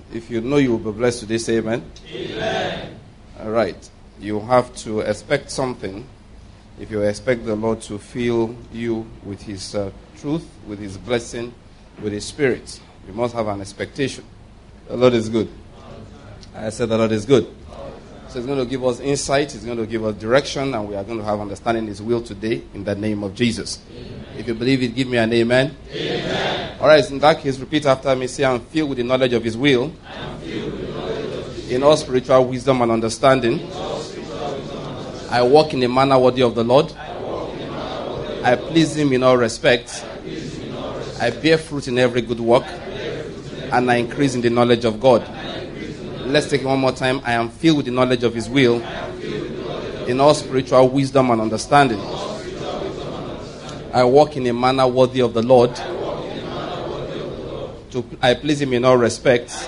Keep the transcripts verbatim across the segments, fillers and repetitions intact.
If you know you will be blessed today, say amen. Amen. All right. You have to expect something. If you expect the Lord to fill you with His uh, truth, with His blessing, with His Spirit, you must have an expectation. The Lord is good. I said the Lord is good. So He's going to give us insight, He's going to give us direction, and we are going to have understanding His will today in the name of Jesus. Amen. If you believe it, give me an amen. Amen. All right, in that case, repeat after me. Say, I'm filled with the knowledge of His will. I am filled with the knowledge of His will. In all spiritual wisdom and understanding. I walk in a manner worthy of the Lord. I please Him in all respects. I bear fruit in every good work. And I increase in the knowledge of God. Let's take it one more time. I am filled with the knowledge of His will. In all spiritual wisdom and understanding. I walk in a manner worthy of the Lord. To, I please Him in all respects.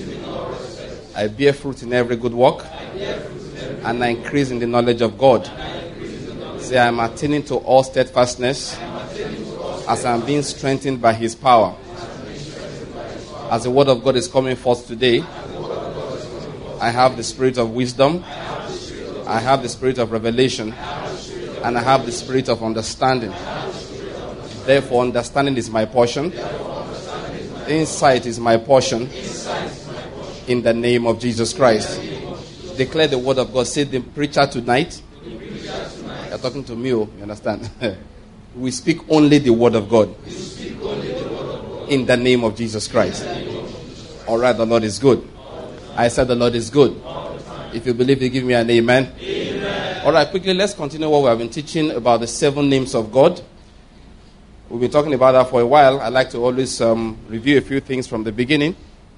I bear fruit in every good work. And I increase in the knowledge of God. Say, I am attaining to all steadfastness as I am being strengthened by His power. As the word of God is coming forth today, I have the spirit of wisdom, I have the spirit of revelation, and I have the spirit of understanding. Therefore, understanding is my portion. Insight is my portion. In the name of Jesus Christ. Declare the word of God. Say, the preacher tonight. You're talking to me, you understand? We speak only the word of God. In the name of Jesus Christ. All right, the Lord is good. I said the Lord is good. If you believe it, give me an amen. Amen. All right, quickly, let's continue what we have been teaching about the seven names of God. We've been talking about that for a while. I like to always um, review a few things from the beginning,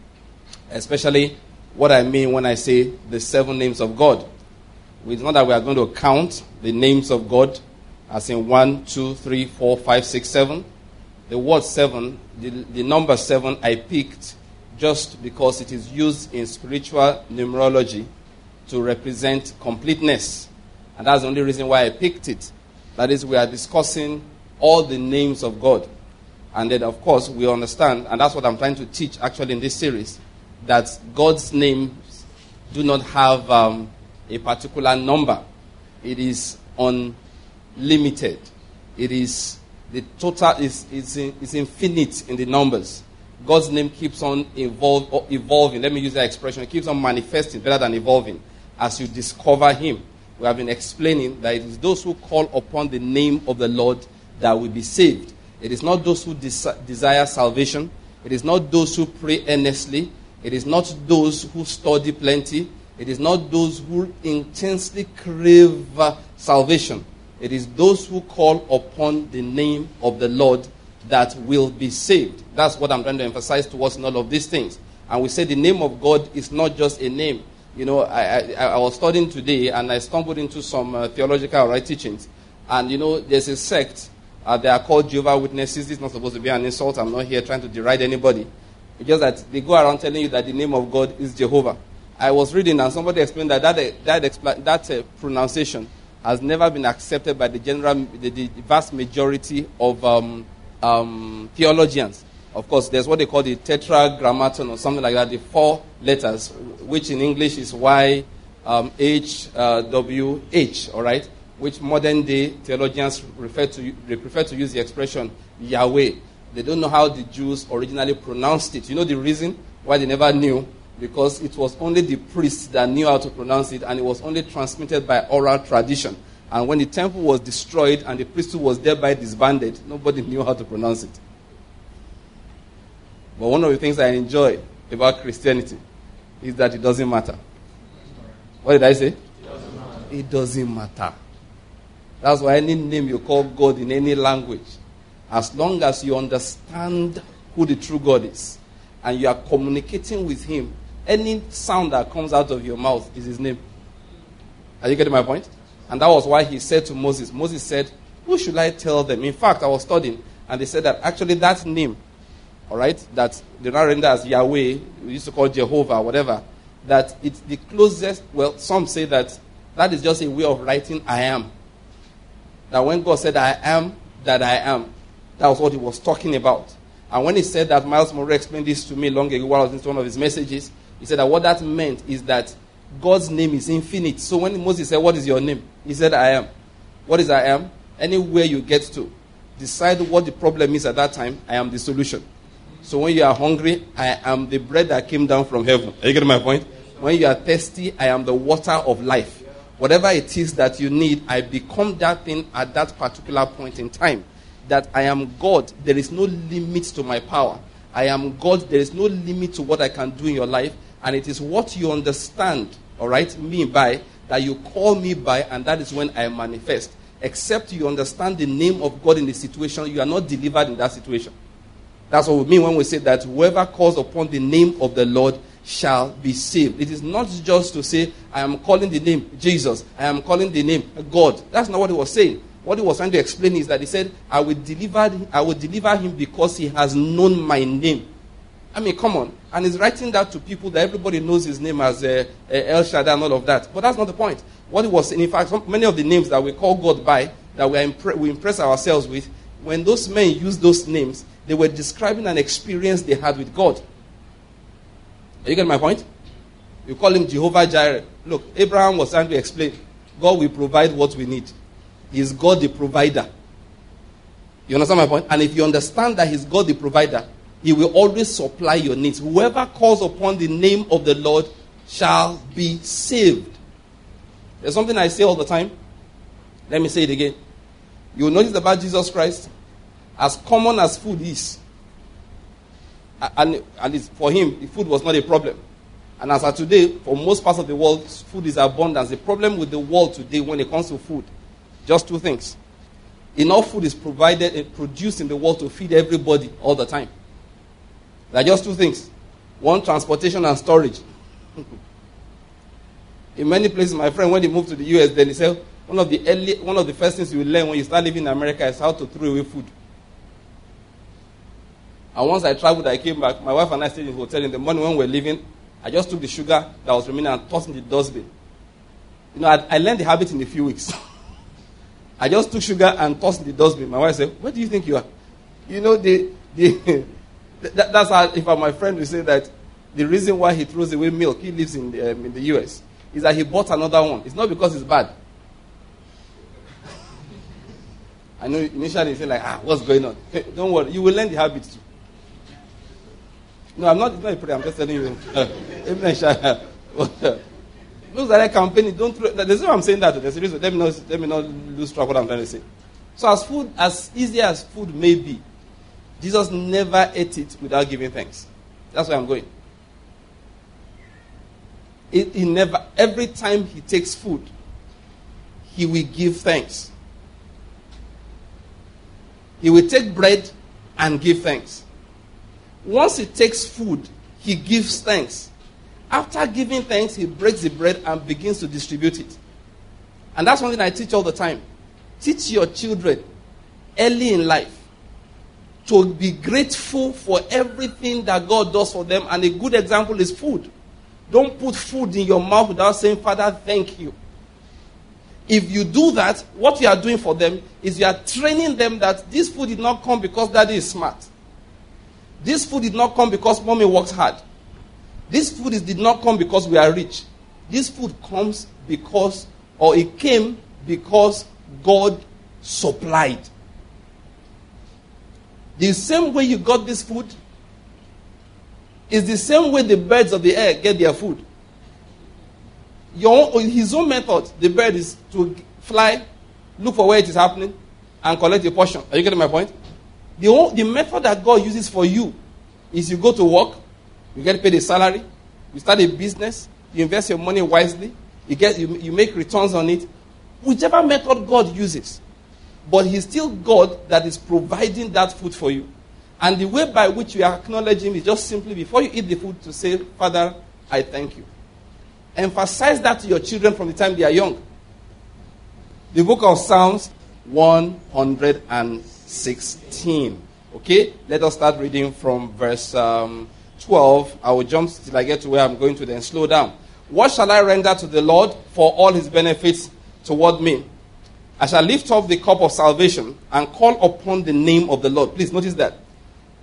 especially what I mean when I say the seven names of God. It's not that we are going to count the names of God as in one, two, three, four, five, six, seven. The word seven, the, the number seven I picked just because it is used in spiritual numerology to represent completeness. And that's the only reason why I picked it. That is, we are discussing all the names of God. And then, of course, we understand, and that's what I'm trying to teach actually in this series, that God's names do not have um, a particular number. It is unlimited. It is, the total is, is, is infinite in the numbers. God's name keeps on evolve, evolving. Let me use that expression. It keeps on manifesting better than evolving as you discover Him. We have been explaining that it is those who call upon the name of the Lord that will be saved. It is not those who des- desire salvation. It is not those who pray earnestly. It is not those who study plenty. It is not those who intensely crave uh, salvation. It is those who call upon the name of the Lord that will be saved. That's what I'm trying to emphasize to us in all of these things. And we say the name of God is not just a name. You know, I, I, I was studying today and I stumbled into some uh, theological right teachings. And, you know, there's a sect. Uh, they are called Jehovah's Witnesses. This is not supposed to be an insult. I'm not here trying to deride anybody. It's just that they go around telling you that the name of God is Jehovah. I was reading and somebody explained that that, that, expl- that uh, pronunciation has never been accepted by the general, the, the vast majority of um, um, theologians. Of course, there's what they call the tetragrammaton or something like that, the four letters, which in English is Y, um, H, uh, W, H, all right? Which modern-day theologians refer to, they prefer to use the expression Yahweh. They don't know how the Jews originally pronounced it. You know the reason why they never knew? Because it was only the priests that knew how to pronounce it, and it was only transmitted by oral tradition. And when the temple was destroyed and the priesthood was thereby disbanded, nobody knew how to pronounce it. But one of the things I enjoy about Christianity is that it doesn't matter. What did I say? It doesn't matter. It doesn't matter. That's why any name you call God in any language, as long as you understand who the true God is and you are communicating with Him, any sound that comes out of your mouth is His name. Are you getting my point? And that was why He said to Moses, Moses said, who should I tell them? In fact, I was studying, and they said that actually that name, all right, that they now render as Yahweh, we used to call Jehovah, whatever, that it's the closest, well, some say that that is just a way of writing I am. That when God said I am, that I am, that was what He was talking about. And when he said that, Miles Monroe explained this to me long ago while I was into one of his messages. He said that what that meant is that God's name is infinite. So when Moses said, what is your name? He said, I am. What is I am? Anywhere you get to, decide what the problem is at that time, I am the solution. So when you are hungry, I am the bread that came down from heaven. Are you getting my point? When you are thirsty, I am the water of life. Whatever it is that you need, I become that thing at that particular point in time. That I am God. There is no limit to my power. I am God. There is no limit to what I can do in your life. And it is what you understand, all right, me by, that you call me by, and that is when I manifest. Except you understand the name of God in the situation, you are not delivered in that situation. That's what we mean when we say that whoever calls upon the name of the Lord shall be saved. It is not just to say, I am calling the name Jesus. I am calling the name God. That's not what he was saying. What he was trying to explain is that he said, I will deliver, I will deliver him because he has known my name. I mean, come on. And he's writing that to people that everybody knows his name as uh, uh, El Shaddai and all of that. But that's not the point. What he was saying, in fact, some, many of the names that we call God by, that we, impre- we impress ourselves with, when those men used those names, they were describing an experience they had with God. Are you getting my point? You call him Jehovah Jireh. Look, Abraham was trying to explain, God will provide what we need. He is God the provider. You understand my point? And if you understand that he's God the provider, he will always supply your needs. Whoever calls upon the name of the Lord shall be saved. There's something I say all the time. Let me say it again. You will notice about Jesus Christ, as common as food is, and at least for him, food was not a problem. And as of today, for most parts of the world, food is abundance. The problem with the world today when it comes to food, just two things. Enough food is provided and produced in the world to feed everybody all the time. There are just two things. One, transportation and storage. In many places, my friend, when he moved to the U S, then he said, one of the early, one of the first things you will learn when you start living in America is how to throw away food. And once I traveled, I came back. My wife and I stayed in the hotel. In the morning when we were leaving, I just took the sugar that was remaining and tossed in the dustbin. You know, I, I learned the habit in a few weeks. I just took sugar and tossed in the dustbin. My wife said, where do you think you are? You know, the, the, that, that's how, if my friend will say that the reason why he throws away milk, he lives in the, um, in the U S, is that he bought another one. It's not because it's bad. I know initially you say like, ah, what's going on? Hey, don't worry, you will learn the habit too. No, I'm not, it's not a prayer, I'm just telling you. Looks like a campaign, don't throw, there's no I'm saying that, there's a reason, let me not, let me not lose track of what I'm trying to say. So as food, as easy as food may be, Jesus never ate it without giving thanks. That's where I'm going. It, he never, every time he takes food, he will give thanks. He will take bread and give thanks. Once he takes food, he gives thanks. After giving thanks, he breaks the bread and begins to distribute it. And that's something I teach all the time. Teach your children early in life to be grateful for everything that God does for them. And a good example is food. Don't put food in your mouth without saying, Father, thank you. If you do that, what you are doing for them is you are training them that this food did not come because daddy is smart. This food did not come because mommy works hard. This food is, did not come because we are rich. This food comes because, or it came because God supplied. The same way you got this food is the same way the birds of the air get their food. Your own, his own method, the bird is to fly, look for where it is happening, and collect a portion. Are you getting my point? The, the method that God uses for you is you go to work, you get paid a salary, you start a business, you invest your money wisely, you get you, you make returns on it. Whichever method God uses. But he's still God that is providing that food for you. And the way by which you acknowledge him is just simply before you eat the food to say, Father, I thank you. Emphasize that to your children from the time they are young. The book of Psalms one hundred sixteen. Okay? Let us start reading from verse um, twelve. I will jump till I get to where I'm going to, then slow down. What shall I render to the Lord for all his benefits toward me? I shall lift up the cup of salvation and call upon the name of the Lord. Please notice that.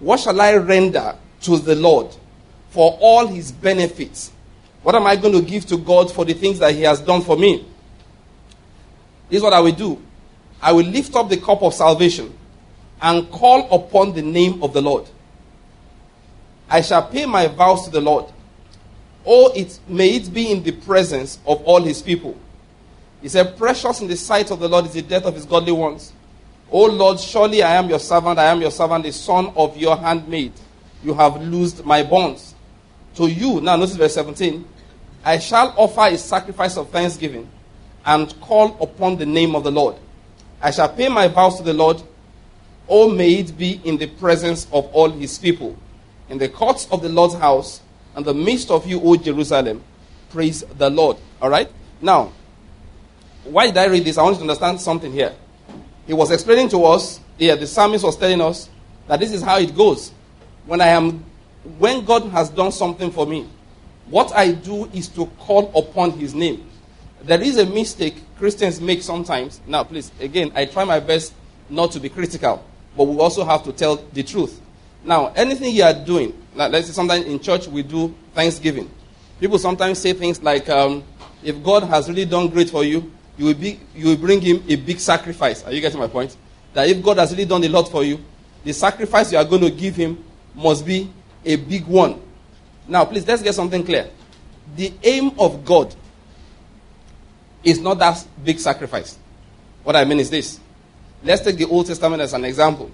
What shall I render to the Lord for all his benefits? What am I going to give to God for the things that he has done for me? This is what I will do. I will lift up the cup of salvation and call upon the name of the Lord. I shall pay my vows to the Lord. Oh, it may it be in the presence of all his people. He said, precious in the sight of the Lord is the death of his godly ones. O Lord, surely I am your servant, I am your servant, the son of your handmaid. You have loosed my bonds. To you, now notice verse seventeen, I shall offer a sacrifice of thanksgiving and call upon the name of the Lord. I shall pay my vows to the Lord. Oh, may it be in the presence of all his people, in the courts of the Lord's house, in the midst of you, O Jerusalem. Praise the Lord. All right? Now, why did I read this? I want you to understand something here. He was explaining to us, here, the psalmist was telling us that this is how it goes. When I am, when God has done something for me, what I do is to call upon his name. There is a mistake Christians make sometimes. Now, please, again, I try my best not to be critical, but we also have to tell the truth. Now, anything you are doing, like let's say sometimes in church we do Thanksgiving. People sometimes say things like, um, if God has really done great for you, you will, be, you will bring him a big sacrifice. Are you getting my point? That if God has really done a lot for you, the sacrifice you are going to give him must be a big one. Now, please, let's get something clear. The aim of God is not that big sacrifice. What I mean is this. Let's take the Old Testament as an example.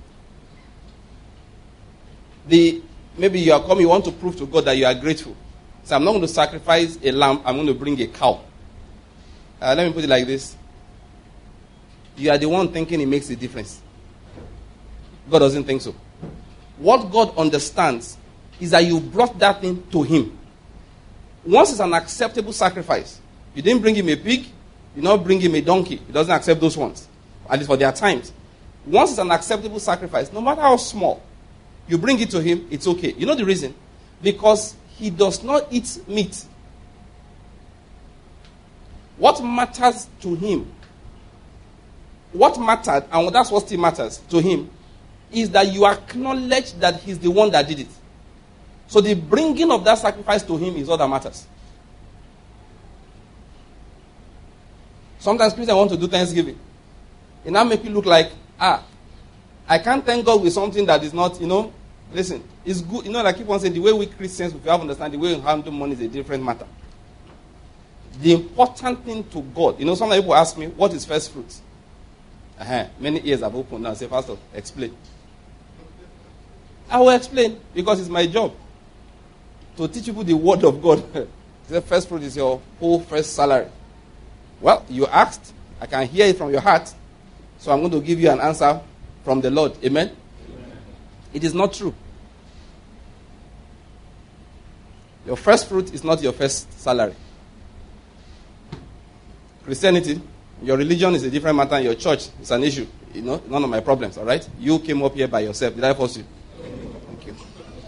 The, maybe you are coming, you want to prove to God that you are grateful. So I'm not going to sacrifice a lamb, I'm going to bring a cow. Uh, let me put it like this. You are the one thinking it makes a difference. God doesn't think so. What God understands is that you brought that thing to him. Once it's an acceptable sacrifice, you didn't bring him a pig, you not bring him a donkey. He doesn't accept those ones. At least for their times. Once it's an acceptable sacrifice, no matter how small, you bring it to him, it's okay. You know the reason? Because he does not eat meat. What matters to him, what mattered, and that's what still matters to him, is that you acknowledge that he's the one that did it. So the bringing of that sacrifice to him is all that matters. Sometimes Christians want to do Thanksgiving. It now make you look like, ah, I can't thank God with something that is not, you know, listen, it's good. You know, like I keep on saying, the way we Christians, if you have understand, the way we handle money is a different matter. The important thing to God, you know, some people ask me, what is first fruits? Uh-huh. Many ears have opened now. Say, Pastor, explain. I will explain because it's my job to teach people the word of God. The first fruit is your whole first salary. Well, you asked. I can hear it from your heart. So I'm going to give you an answer from the Lord. Amen? Amen. It is not true. Your first fruit is not your first salary. Christianity, your religion is a different matter, and your church is an issue. You know, none of my problems, all right? You came up here by yourself. Did I force you? Thank you.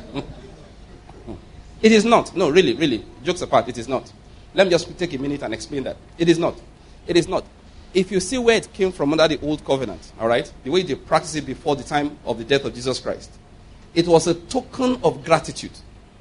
It is not. No, really, really. Jokes apart, it is not. Let me just take a minute and explain that. It is not. It is not. If you see where it came from under the old covenant, all right, the way they practiced it before the time of the death of Jesus Christ, it was a token of gratitude.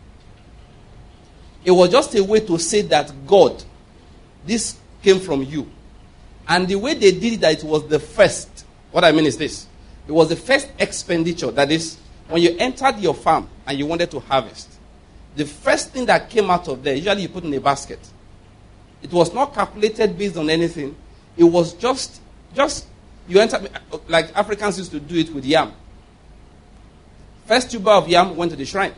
It was just a way to say that God, this came from you. And the way they did it, that it was the first. What I mean is this. It was the first expenditure. That is, when you entered your farm and you wanted to harvest, the first thing that came out of there, usually you put in a basket. It was not calculated based on anything. It was just, just, you enter, like Africans used to do it with yam. First tuber of yam went to the shrine.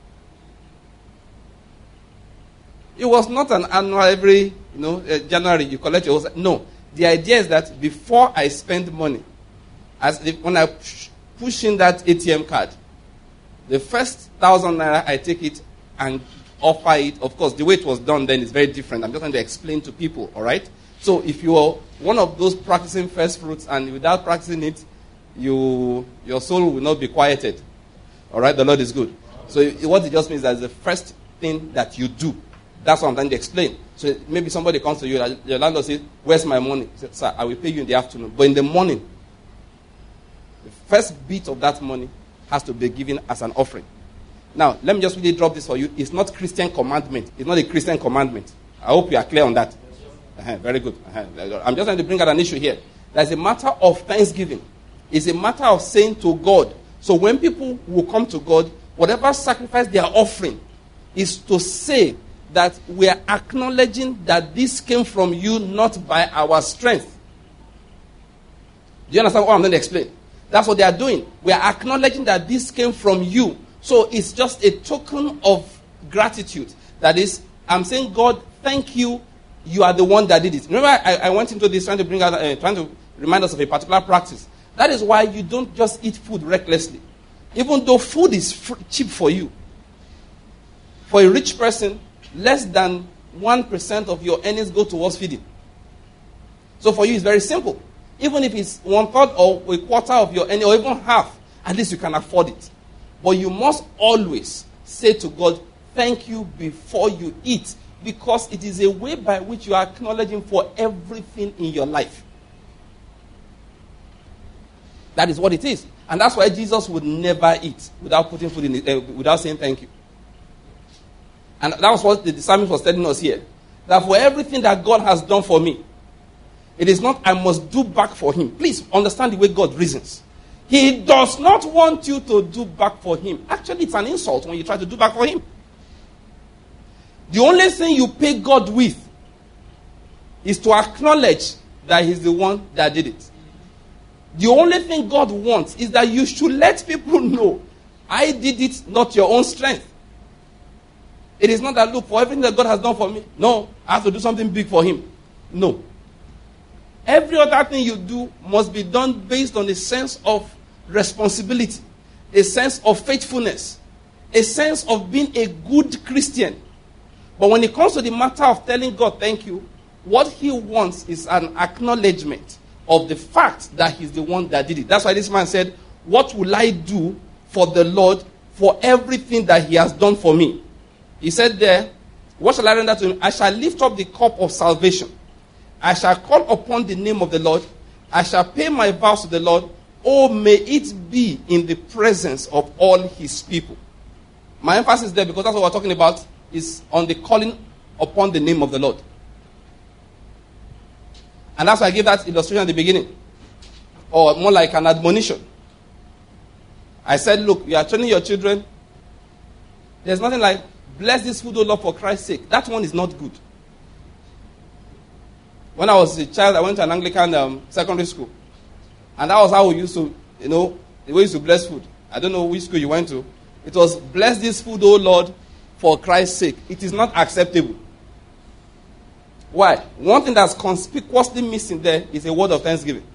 It was not an annual every, you know, uh, January you collect your, no. The idea is that before I spend money, as if, when I push, push in that A T M card, the first thousand naira, I take it and offer it. Of course, the way it was done then is very different. I'm just trying to explain to people, all right? So if you are one of those practicing first fruits and without practicing it, you your soul will not be quieted. All right? The Lord is good. So it, what it just means that the first thing that you do. That's what I'm trying to explain. So maybe somebody comes to you, your landlord says, where's my money? He said, sir, I will pay you in the afternoon. But in the morning, the first bit of that money has to be given as an offering. Now, let me just really drop this for you. It's not Christian commandment. It's not a Christian commandment. I hope you are clear on that. Uh-huh, very good. Uh-huh. I'm just trying to bring out an issue here. There's a matter of thanksgiving. It's a matter of saying to God. So when people will come to God, whatever sacrifice they are offering is to say that we are acknowledging that this came from you, not by our strength. Do you understand what I'm going to explain? That's what they are doing. We are acknowledging that this came from you. So it's just a token of gratitude. That is, I'm saying, God, thank you. You are the one that did it. Remember, I, I went into this trying to bring out, uh, trying to remind us of a particular practice. That is why you don't just eat food recklessly. Even though food is fr- cheap for you. For a rich person, less than one percent of your earnings go towards feeding. So for you, it's very simple. Even if it's one third or a quarter of your earnings, or even half, at least you can afford it. But you must always say to God, thank you before you eat. Because it is a way by which you are acknowledging for everything in your life. That is what it is. And that's why Jesus would never eat without putting food in it, uh, without saying thank you. And that was what the psalmist was telling us here. That for everything that God has done for me, it is not I must do back for him. Please understand the way God reasons. He does not want you to do back for him. Actually, it's an insult when you try to do back for him. The only thing you pay God with is to acknowledge that he's the one that did it. The only thing God wants is that you should let people know, I did it, not your own strength. It is not that, look, for everything that God has done for me, no, I have to do something big for him. No. Every other thing you do must be done based on a sense of responsibility, a sense of faithfulness, a sense of being a good Christian. But when it comes to the matter of telling God thank you, what he wants is an acknowledgement of the fact that he's the one that did it. That's why this man said, what will I do for the Lord for everything that he has done for me? He said there, what shall I render to him? I shall lift up the cup of salvation. I shall call upon the name of the Lord. I shall pay my vows to the Lord. Oh, may it be in the presence of all his people. My emphasis there, because that's what we're talking about, is on the calling upon the name of the Lord. And that's why I gave that illustration at the beginning. Or more like an admonition. I said, look, you are training your children. There's nothing like, bless this food, O Lord, for Christ's sake. That one is not good. When I was a child, I went to an Anglican um, secondary school. And that was how we used to, you know, the way we used to bless food. I don't know which school you went to. It was, bless this food, O Lord, for Christ's sake. It is not acceptable. Why? One thing that's conspicuously missing there is a word of thanksgiving.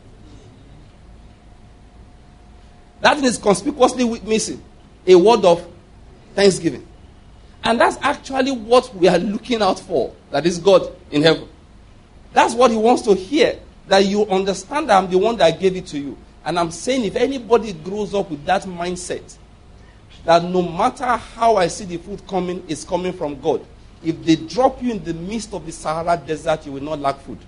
That thing is conspicuously missing. A word of thanksgiving. And that's actually what we are looking out for. That is God in heaven. That's what he wants to hear. That you understand that I'm the one that gave it to you. And I'm saying if anybody grows up with that mindset, that no matter how I see the food coming, it's coming from God. If they drop you in the midst of the Sahara Desert, you will not lack food.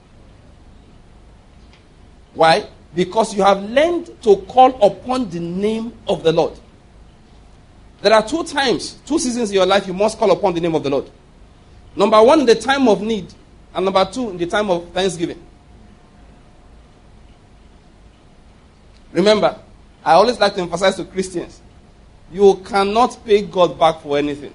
Why? Because you have learned to call upon the name of the Lord. There are two times, two seasons in your life you must call upon the name of the Lord. Number one, in the time of need. And number two, in the time of thanksgiving. Remember, I always like to emphasize to Christians, you cannot pay God back for anything.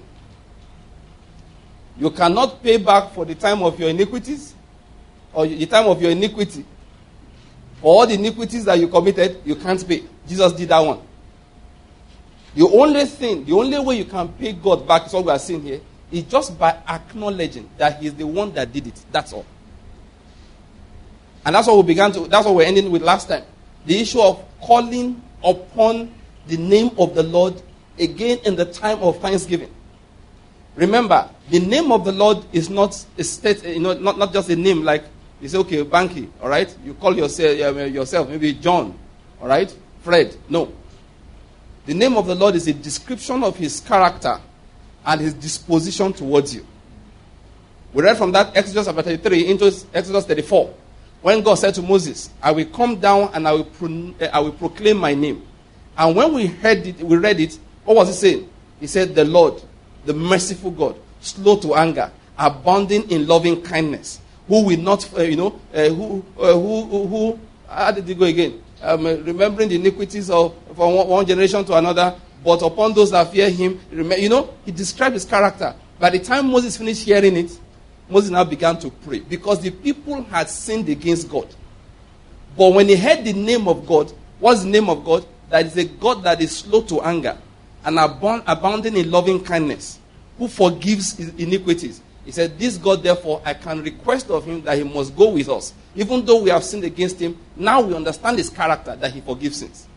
You cannot pay back for the time of your iniquities or the time of your iniquity. For all the iniquities that you committed, you can't pay. Jesus did that one. The only thing, the only way you can pay God back is what we are seeing here, is just by acknowledging that he is the one that did it. That's all. And that's what we began to, that's what we're ending with last time. The issue of calling upon the name of the Lord again in the time of thanksgiving. Remember, the name of the Lord is not a state, you know, not, not just a name like you say, okay, Banky, all right? You call yourself, uh, yourself maybe John, all right? Fred. No. The name of the Lord is a description of his character and his disposition towards you. We read from that Exodus chapter thirty-three into Exodus thirty-four. When God said to Moses, I will come down and I will, pro- I will proclaim my name. And when we heard it, we read it, what was he saying? He said, the Lord, the merciful God, slow to anger, abounding in loving kindness, who will not, uh, you know, uh, who, uh, who, who, who, how did he go again? Um, uh, remembering the iniquities of from one, one generation to another, but upon those that fear him, remember, you know, he described his character. By the time Moses finished hearing it, Moses now began to pray because the people had sinned against God. But when he heard the name of God, what's the name of God? That is a God that is slow to anger and abound, abounding in loving kindness, who forgives his iniquities. He said, this God, therefore, I can request of him that he must go with us. Even though we have sinned against him, now we understand his character, that he forgives sins.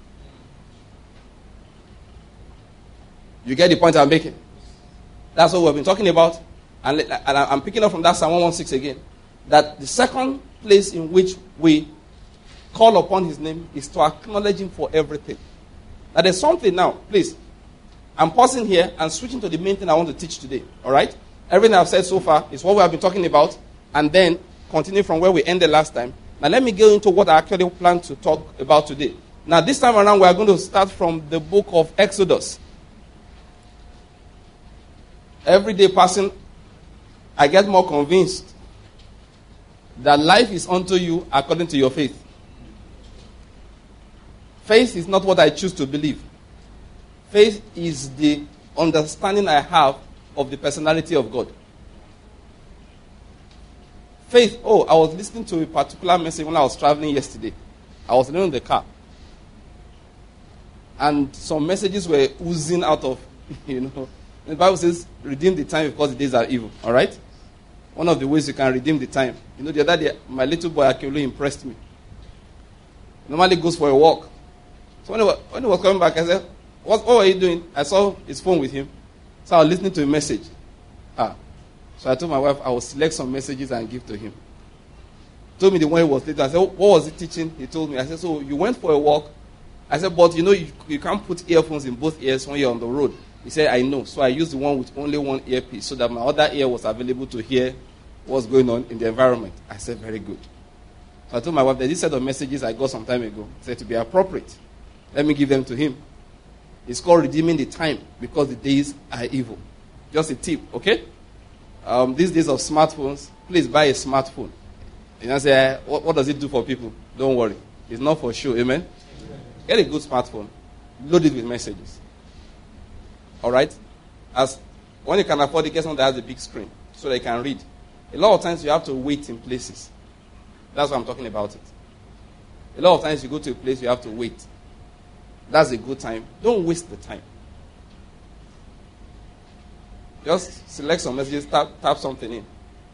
You get the point I'm making? That's what we've been talking about. And, and I'm picking up from that Psalm one sixteen again. That the second place in which we call upon his name is to acknowledge him for everything. Now there's something now, please. I'm pausing here and switching to the main thing I want to teach today. All right? Everything I've said so far is what we have been talking about, and then continue from where we ended last time. Now let me go into what I actually plan to talk about today. Now this time around we are going to start from the book of Exodus. Every day passing, I get more convinced that life is unto you according to your faith. Faith is not what I choose to believe. Faith is the understanding I have of the personality of God. Faith, oh, I was listening to a particular message when I was traveling yesterday. I was alone in the car. And some messages were oozing out of, you know. The Bible says, redeem the time because the days are evil. All right? One of the ways you can redeem the time. You know, the other day, my little boy Akelu impressed me. He normally goes for a walk. So when he was, when he was coming back, I said, what, what were you doing? I saw his phone with him. So I was listening to a message. Ah. So I told my wife I will select some messages and give to him. He told me the one he was later. I said, what was he teaching? He told me. I said, so you went for a walk. I said, but you know, you, you can't put earphones in both ears when you're on the road. He said, I know. So I used the one with only one earpiece so that my other ear was available to hear what's going on in the environment. I said, very good. So I told my wife that this set of messages I got some time ago said to be appropriate. Let me give them to him. It's called redeeming the time because the days are evil. Just a tip, okay? Um, these days of smartphones, please buy a smartphone. You know, say, what, what does it do for people? Don't worry. It's not for show, amen? Amen? Get a good smartphone. Load it with messages. All right? As when you can afford it, get something that has a big screen so they can read. A lot of times you have to wait in places. That's why I'm talking about it. A lot of times you go to a place, you have to wait. That's a good time. Don't waste the time. Just select some messages, tap, tap something in.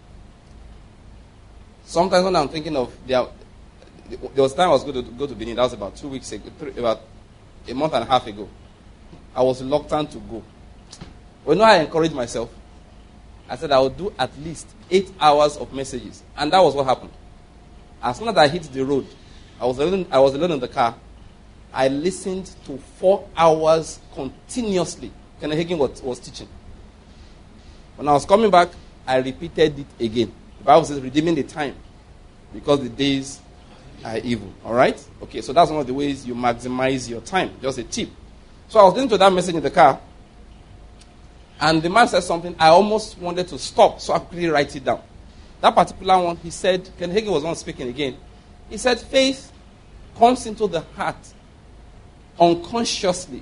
Sometimes when I'm thinking of, there, there was time I was going to go to Benin. That was about two weeks ago, three, about a month and a half ago. I was reluctant to go. Well, you know, I encouraged myself. I said I would do at least eight hours of messages. And that was what happened. As soon as I hit the road, I was alone, I was alone in the car. I listened to four hours continuously. Kenneth Hagin was, was teaching. When I was coming back, I repeated it again. The Bible says redeeming the time because the days are evil. All right? Okay, so that's one of the ways you maximize your time. Just a tip. So I was listening to that message in the car, and the man said something. I almost wanted to stop, so I quickly write it down. That particular one, he said, Ken Hagin was not speaking again. He said, faith comes into the heart unconsciously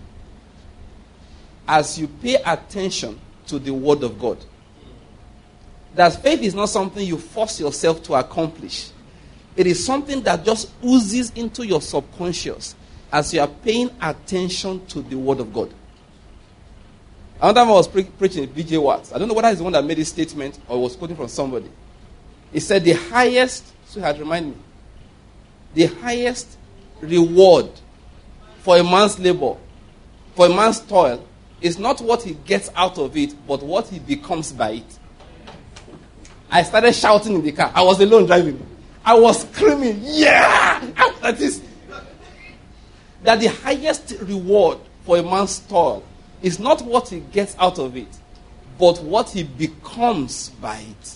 as you pay attention to the word of God. That faith is not something you force yourself to accomplish. It is something that just oozes into your subconscious as you are paying attention to the word of God. Another time I was pre- preaching B J Watts. I don't know whether he's the one that made this statement or was quoting from somebody. He said the highest, so he had reminded me, the highest reward for a man's labor, for a man's toil, is not what he gets out of it, but what he becomes by it. I started shouting in the car. I was alone driving. I was screaming, yeah! That is... That the highest reward for a man's toil is not what he gets out of it, but what he becomes by it.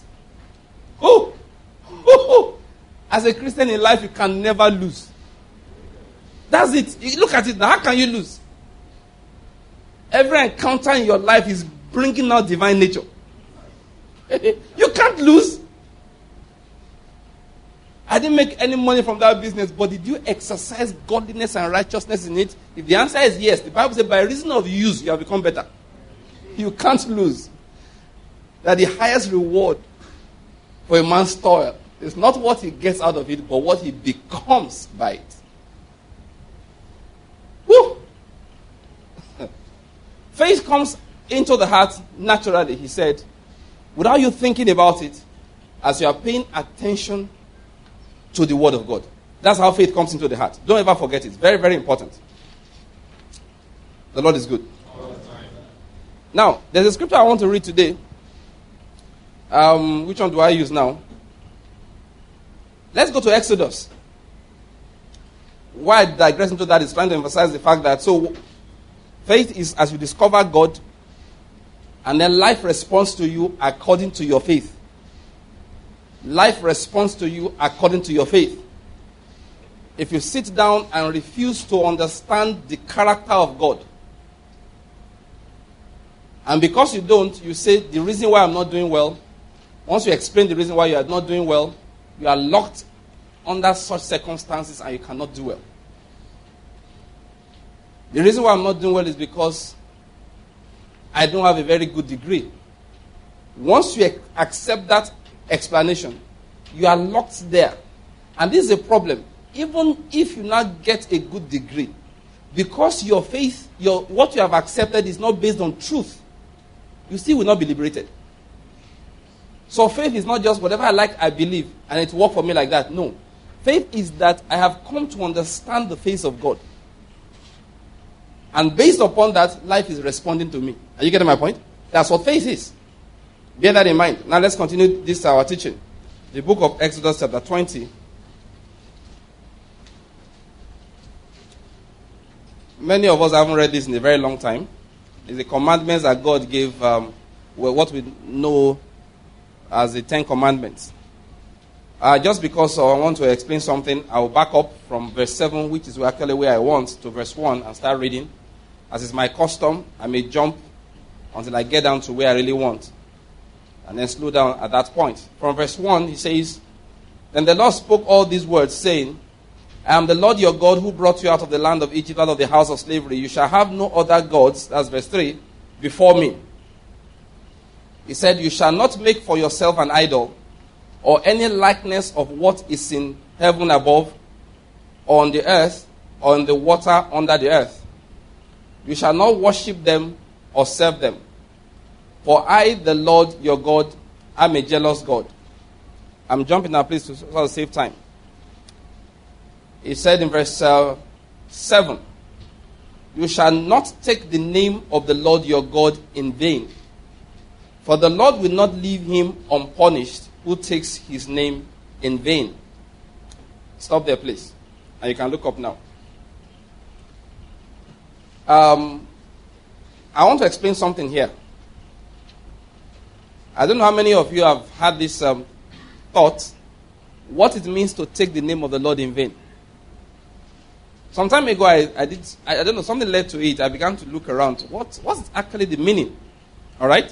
Oh! Oh! As a Christian in life, you can never lose. That's it. You look at it now. How can you lose? Every encounter in your life is bringing out divine nature. You can't lose. I didn't make any money from that business, but did you exercise godliness and righteousness in it? If the answer is yes, the Bible says by reason of use, you have become better. You can't lose. That the highest reward for a man's toil is not what he gets out of it, but what he becomes by it. Woo! Faith comes into the heart naturally, he said, without you thinking about it, as you are paying attention to the word of God. That's how faith comes into the heart. Don't ever forget it. Very, very important. The Lord is good. Now, there's a scripture I want to read today. Um, which one do I use now? Let's go to Exodus. Why I digress into that is trying to emphasize the fact that so faith is as you discover God, and then life responds to you according to your faith. Life responds to you according to your faith. If you sit down and refuse to understand the character of God, and because you don't, you say, the reason why I'm not doing well, once you explain the reason why you are not doing well, you are locked under such circumstances and you cannot do well. The reason why I'm not doing well is because I don't have a very good degree. Once you accept that explanation, you are locked there. And this is a problem. Even if you now get a good degree, because your faith, your what you have accepted is not based on truth, you still will not be liberated. So faith is not just whatever I like, I believe, and it works for me like that. No. Faith is that I have come to understand the face of God. And based upon that, life is responding to me. Are you getting my point? That's what faith is. Bear that in mind. Now let's continue this our teaching. The book of Exodus chapter twenty. Many of us haven't read this in a very long time. It's the commandments that God gave, um, well, what we know as the Ten Commandments. Uh, just because uh, I want to explain something, I will back up from verse seven, which is actually where I want, to verse one and start reading. As is my custom, I may jump until I get down to where I really want, and then slow down at that point. From verse one, he says, Then the Lord spoke all these words, saying, I am the Lord your God who brought you out of the land of Egypt, out of the house of slavery. You shall have no other gods, that's verse three, before me. He said, You shall not make for yourself an idol, or any likeness of what is in heaven above, or on the earth, or in the water under the earth. You shall not worship them or serve them. For I, the Lord your God, am a jealous God. I'm jumping now, please, to sort of save time. He said in verse uh, seven, You shall not take the name of the Lord your God in vain. For the Lord will not leave him unpunished who takes his name in vain. Stop there, please. And you can look up now. Um, I want to explain something here. I don't know how many of you have had this um, thought, what it means to take the name of the Lord in vain. Some time ago, I, I did, I, I don't know, something led to it. I began to look around. What, what's actually the meaning? All right?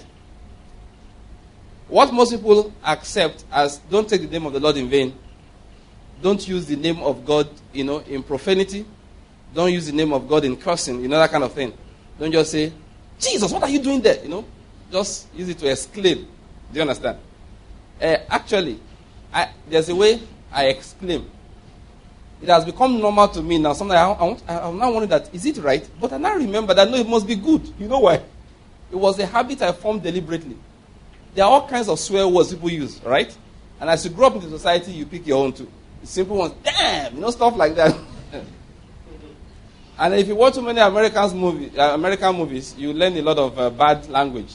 What most people accept as don't take the name of the Lord in vain, don't use the name of God, you know, in profanity, don't use the name of God in cursing, you know, that kind of thing. Don't just say, Jesus, what are you doing there? You know, just use it to exclaim. Do you understand? Uh, actually, I, there's a way I exclaim. It has become normal to me now. Sometimes I, I, want, I, I'm now wondering that, is it right? But I now remember that, no, it must be good. You know why? It was a habit I formed deliberately. There are all kinds of swear words people use, right? And as you grow up in the society, you pick your own too. The simple ones, damn, you know, stuff like that. And if you watch too many Americans movie, uh, American movies, you learn a lot of uh, bad language.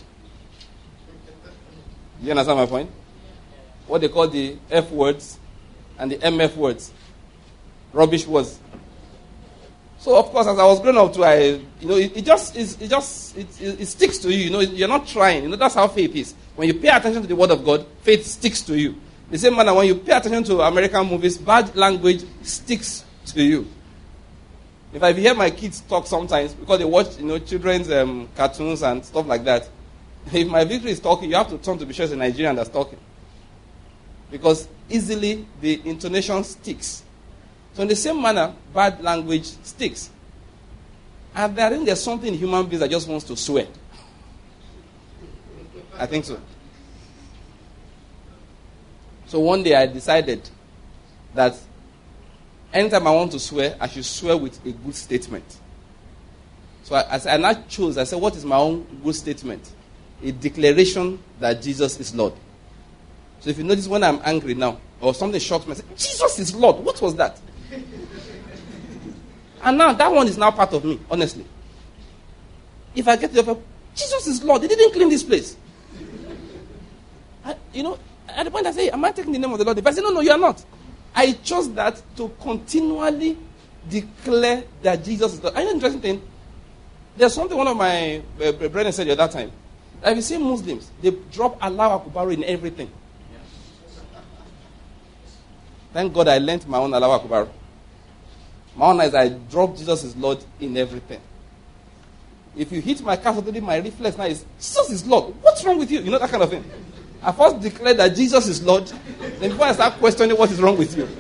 You understand my point? What they call the F words and the M F words. Rubbish words. So of course, as I was growing up too, I, you know, it, it just, it, it just, it, it, it sticks to you. You know, you're not trying. You know, that's how faith is. When you pay attention to the word of God, faith sticks to you. The same manner, when you pay attention to American movies, bad language sticks to you. If I hear my kids talk sometimes, because they watch, you know, children's um, cartoons and stuff like that, if my victory is talking, you have to turn to be sure it's a Nigerian that's talking. Because easily the intonation sticks. So in the same manner, bad language sticks. And I think there's something in human beings that just wants to swear. I think so. So one day I decided that anytime I want to swear, I should swear with a good statement. So I, I, I now chose, I said, what is my own good statement? A declaration that Jesus is Lord. So if you notice when I'm angry now, or something shocks me, I say, Jesus is Lord. What was that? And now that one is now part of me, honestly. If I get to the offer, Jesus is Lord. They didn't clean this place. I, you know, at the point I say, am I taking the name of the Lord? If I say, no, no, you are not. I chose that to continually declare that Jesus is Lord. Are you interesting thing? There's something one of my uh, brethren said the other time. That if you see Muslims, they drop Allahu Akbar in everything. Thank God I learned my own Allahu Akbar. My own is I drop Jesus is Lord in everything. If you hit my car suddenly, my reflex now is, Jesus is Lord. What's wrong with you? You know, that kind of thing. I first declare that Jesus is Lord. Then before I start questioning what is wrong with you.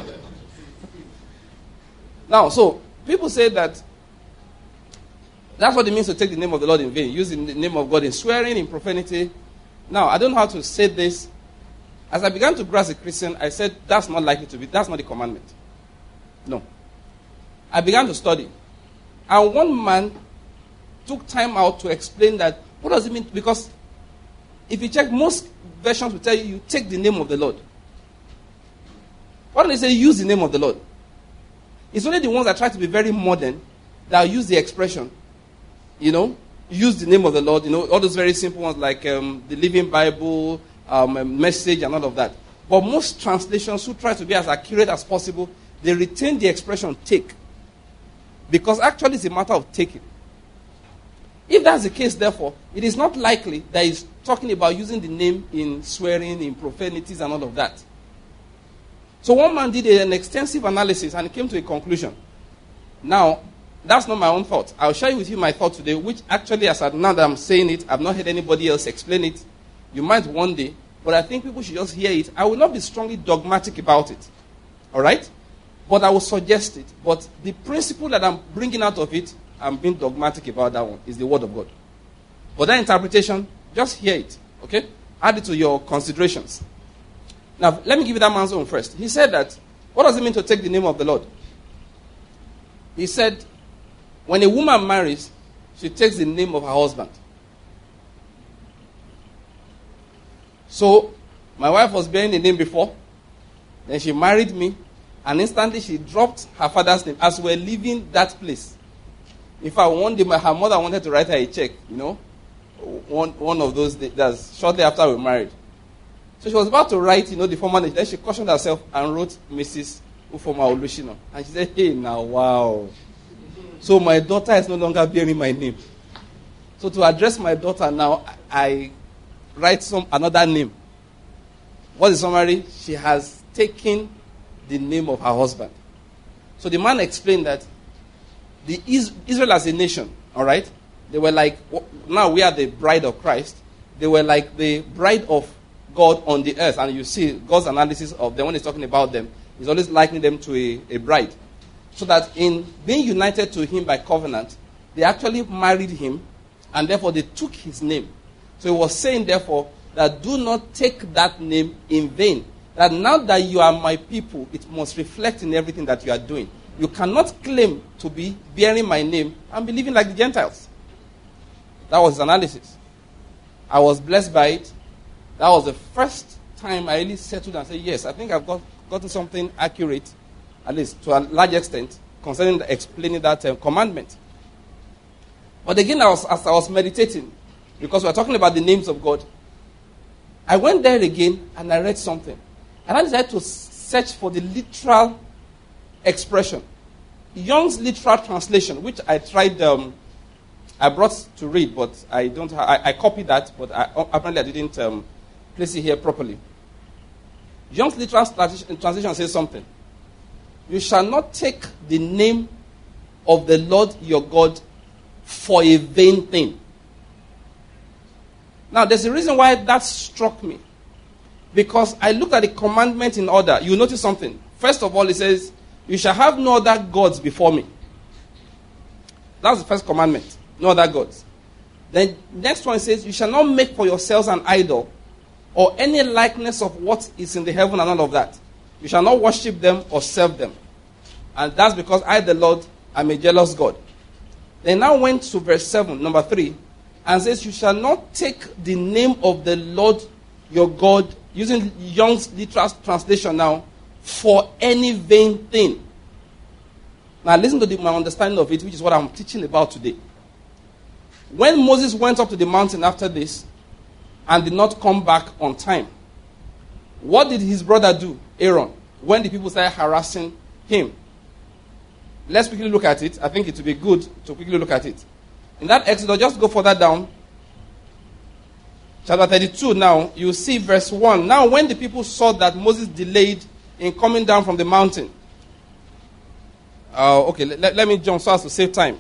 Now, so, people say that that's what it means to take the name of the Lord in vain. Using the name of God in swearing, in profanity. Now, I don't know how to say this. As I began to grow as a Christian, I said, that's not likely to be, that's not the commandment. No. I began to study. And one man took time out to explain that, what does it mean? Because if you check, most versions will tell you, you take the name of the Lord. Why don't they say, use the name of the Lord? It's only the ones that try to be very modern that use the expression, you know, use the name of the Lord, you know, all those very simple ones like um, the Living Bible, um, Message, and all of that. But most translations who try to be as accurate as possible, they retain the expression take. Because actually it's a matter of taking. If that's the case, therefore, it is not likely that he's talking about using the name in swearing, in profanities, and all of that. So one man did an extensive analysis and came to a conclusion. Now, that's not my own thought. I'll share with you my thought today, which actually, as of now that I'm saying it, I've not heard anybody else explain it. You might one day, but I think people should just hear it. I will not be strongly dogmatic about it. All right? But I will suggest it. But the principle that I'm bringing out of it, I'm being dogmatic about that one, is the Word of God. But that interpretation, just hear it. Okay? Add it to your considerations. Now, let me give you that man's own first. He said that, what does it mean to take the name of the Lord? He said, when a woman marries, she takes the name of her husband. So, my wife was bearing the name before. Then she married me. And instantly she dropped her father's name as we're leaving that place. In fact, one day my, her mother wanted to write her a check, you know. One, one of those days, that's shortly after we married. So she was about to write, you know, the formal name. Then she cautioned herself and wrote Missus Ufoma Olushino. And she said, hey, now, wow. So my daughter is no longer bearing my name. So to address my daughter now, I write some another name. What's the summary? She has taken the name of her husband. So the man explained that the Israel as a nation, all right, they were like, now we are the bride of Christ. They were like the bride of God on the earth. And you see God's analysis of them when he's talking about them. He's always likening them to a, a bride. So that in being united to him by covenant, they actually married him, and therefore they took his name. So he was saying, therefore, that do not take that name in vain. That now that you are my people, it must reflect in everything that you are doing. You cannot claim to be bearing my name and be living like the Gentiles. That was his analysis. I was blessed by it. That was the first time I really settled and said, yes, I think I've got, gotten something accurate, at least to a large extent, concerning the, explaining that uh, commandment. But again, I was, as I was meditating, because we're talking about the names of God, I went there again and I read something. And I decided to search for the literal expression. Young's literal translation, which I tried, um, I brought to read, but I don't. Ha- I, I copied that, but I, apparently I didn't um, place it here properly. Young's literal translation says something. You shall not take the name of the Lord your God for a vain thing. Now, there's a reason why that struck me. Because I looked at the commandment in order. You notice something. First of all, it says, you shall have no other gods before me. That's the first commandment. No other gods. Then next one says, you shall not make for yourselves an idol or any likeness of what is in the heaven and all of that. You shall not worship them or serve them. And that's because I, the Lord, am a jealous God. They now went to verse seven, number three, and says, you shall not take the name of the Lord your God, using Young's literal translation now, for any vain thing. Now listen to the, my understanding of it, which is what I'm teaching about today. When Moses went up to the mountain after this and did not come back on time, what did his brother do, Aaron, when the people started harassing him? Let's quickly look at it. I think it would be good to quickly look at it. In that Exodus, just go further down. Chapter thirty-two now, you see verse one. Now when the people saw that Moses delayed in coming down from the mountain. Uh, okay, let, let me jump so as to save time.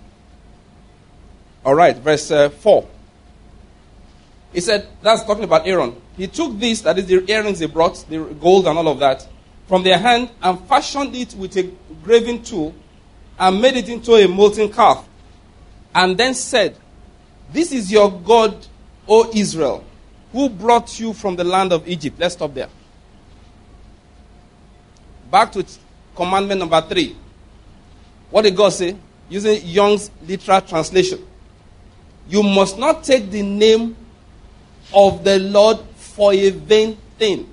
All right, verse uh, four. He said, that's talking about Aaron. He took this, that is the earrings they brought, the gold and all of that, from their hand and fashioned it with a graving tool and made it into a molten calf. And then said, this is your God, O Israel, who brought you from the land of Egypt. Let's stop there. Back to commandment number three. What did God say? Using Young's literal translation. You must not take the name of the Lord for a vain thing.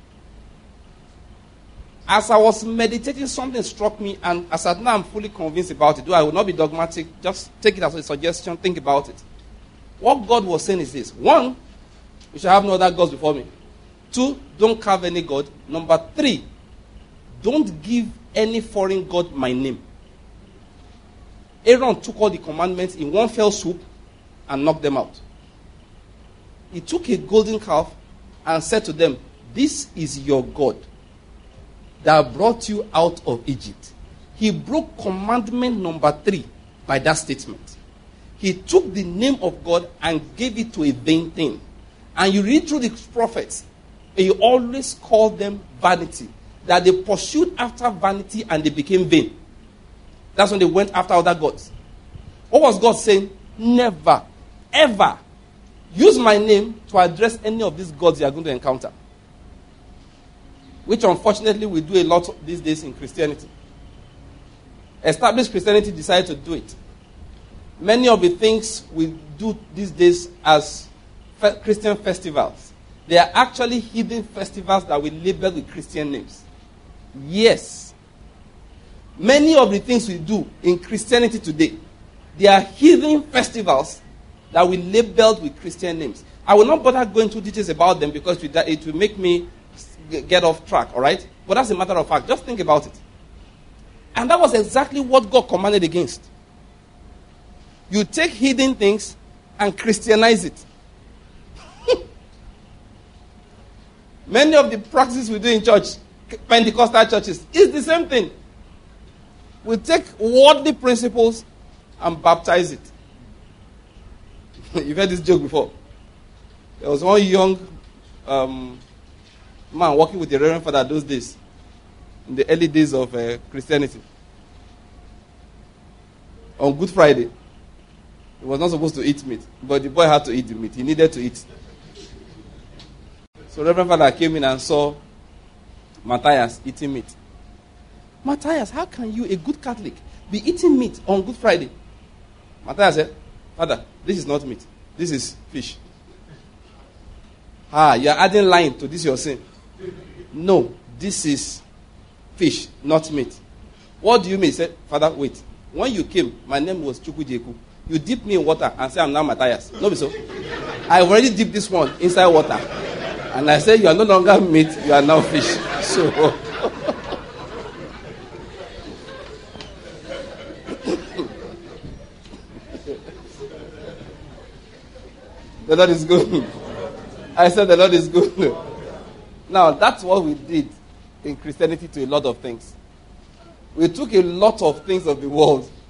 As I was meditating, something struck me, and as of now I'm fully convinced about it. Though I will not be dogmatic, just take it as a suggestion, think about it. What God was saying is this. One, you shall have no other gods before me. Two, don't carve any god. Number three, don't give any foreign god my name. Aaron took all the commandments in one fell swoop and knocked them out. He took a golden calf and said to them, this is your God that brought you out of Egypt. He broke commandment number three by that statement. He took the name of God and gave it to a vain thing. And you read through the prophets, and you always call them vanity. That they pursued after vanity and they became vain. That's when they went after other gods. What was God saying? Never, ever use my name to address any of these gods you are going to encounter. Which unfortunately we do a lot these days in Christianity. Established Christianity decided to do it. Many of the things we do these days as fe- Christian festivals, they are actually hidden festivals that we label with Christian names. Yes. Many of the things we do in Christianity today, they are hidden festivals that we labeled with Christian names. I will not bother going into details about them because it will make me get off track, all right? But that's a matter of fact. Just think about it. And that was exactly what God commanded against. You take hidden things and Christianize it. Many of the practices we do in church, Pentecostal churches, is the same thing. We take worldly principles and baptize it. You've heard this joke before. There was one young um, man working with the Reverend Father those days, in the early days of uh, Christianity. On Good Friday, he was not supposed to eat meat, but the boy had to eat the meat. He needed to eat. So Reverend Father came in and saw Matthias eating meat. Matthias, how can you, a good Catholic, be eating meat on Good Friday? Matthias said, Father, this is not meat. This is fish. Ah, you are adding line to this your sin. No, this is fish, not meat. What do you mean? He said, Father, wait. When you came, my name was Chukwujeku. You dipped me in water and said, I'm now Matthias. No, so. I already dipped this one inside water. And I said, you are no longer meat, you are now fish. So, the Lord is good. I said the Lord is good. Now, that's what we did in Christianity to a lot of things. We took a lot of things of the world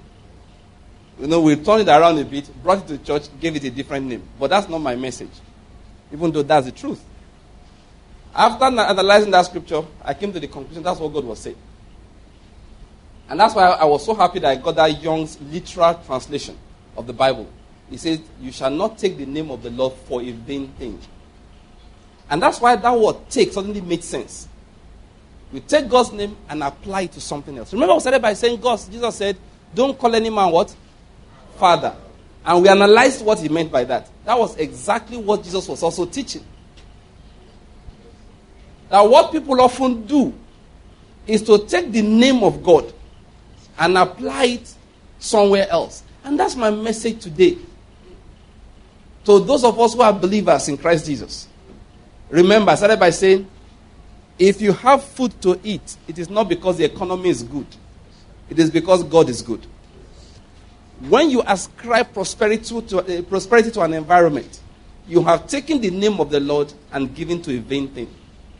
You know, we turned it around a bit, brought it to church, gave it a different name. But that's not my message, even though that's the truth. After analyzing that scripture, I came to the conclusion that's what God was saying. And that's why I was so happy that I got that Young's literal translation of the Bible. He says, you shall not take the name of the Lord for a vain thing. And that's why that word take suddenly made sense. We take God's name and apply it to something else. Remember, we started by saying God, Jesus said, don't call any man what? Father. And we analyzed what he meant by that. That was exactly what Jesus was also teaching. Now, what people often do is to take the name of God and apply it somewhere else. And that's my message today. To those of us who are believers in Christ Jesus. Remember, I started by saying, if you have food to eat, it is not because the economy is good. It is because God is good. When you ascribe prosperity to, uh, prosperity to an environment, you have taken the name of the Lord and given to a vain thing.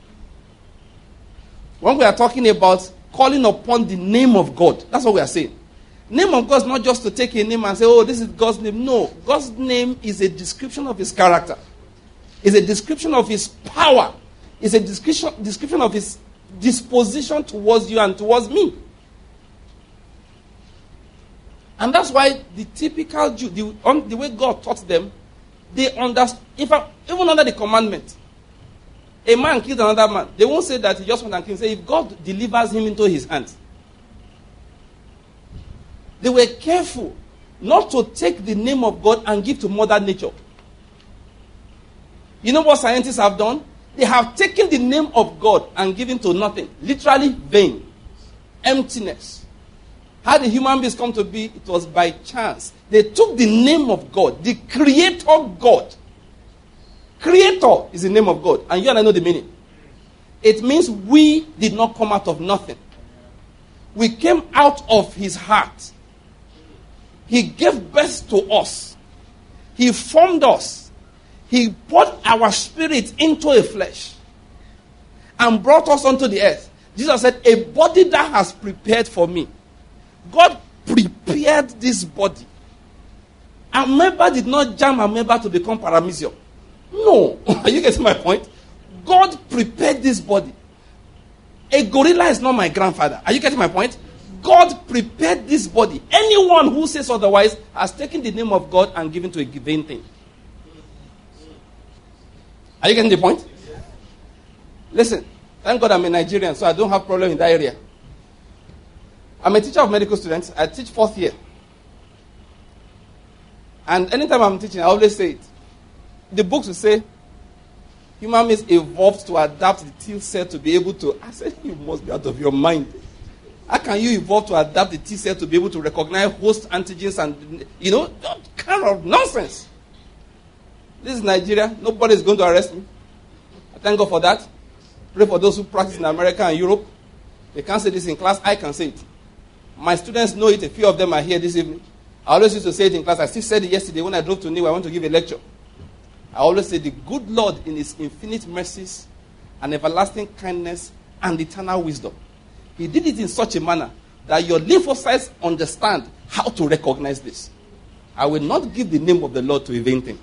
When we are talking about calling upon the name of God, that's what we are saying. Name of God is not just to take a name and say, oh, this is God's name. No, God's name is a description of his character. It's a description of his power. It's a description, description of his disposition towards you and towards me. And that's why the typical Jew, the, on, the way God taught them, they understood, even under the commandment, a man killed another man. They won't say that he just went and killed. Say, if God delivers him into his hands. They were careful not to take the name of God and give to Mother Nature. You know what scientists have done? They have taken the name of God and given to nothing. Literally vain. Emptiness. How did human beings come to be? It was by chance. They took the name of God, the Creator God. Creator is the name of God. And you and I know the meaning. It means we did not come out of nothing. We came out of his heart. He gave birth to us. He formed us. He poured our spirit into a flesh and brought us onto the earth. Jesus said, a body that has prepared for me. God prepared this body. Amoeba did not jam amoeba to become paramecium. No. Are you getting my point? God prepared this body. A gorilla is not my grandfather. Are you getting my point? God prepared this body. Anyone who says otherwise has taken the name of God and given to a given thing. Are you getting the point? Listen, thank God I'm a Nigerian, so I don't have problem in that area. I'm a teacher of medical students. I teach fourth year. And anytime I'm teaching, I always say it. The books will say, human beings evolved to adapt the T cell to be able to. I said, you must be out of your mind. How can you evolve to adapt the T cell to be able to recognize host antigens and, you know, that kind of nonsense. This is Nigeria. Nobody is going to arrest me. I thank God for that. Pray for those who practice in America and Europe. They can't say this in class. I can say it. My students know it. A few of them are here this evening. I always used to say it in class. I still said it yesterday when I drove to New. I went to give a lecture. I always say the good Lord in his infinite mercies and everlasting kindness and eternal wisdom. He did it in such a manner that your lymphocytes understand how to recognize this. I will not give the name of the Lord to a vain thing.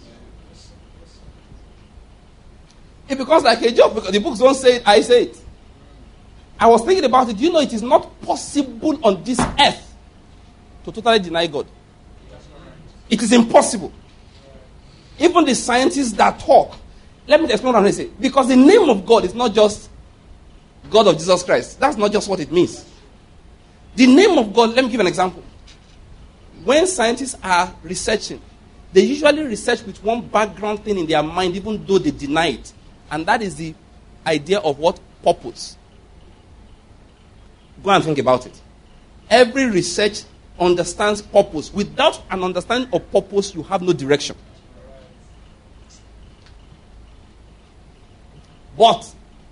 It becomes like a joke because the books don't say it, I say it. I was thinking about it. You know, it is not possible on this earth to totally deny God. It is impossible. Even the scientists that talk, let me explain what I'm saying. Because the name of God is not just God of Jesus Christ. That's not just what it means. The name of God, let me give an example. When scientists are researching, they usually research with one background thing in their mind, even though they deny it. And that is the idea of what? Purpose. Go and think about it. Every research understands purpose. Without an understanding of purpose, you have no direction. But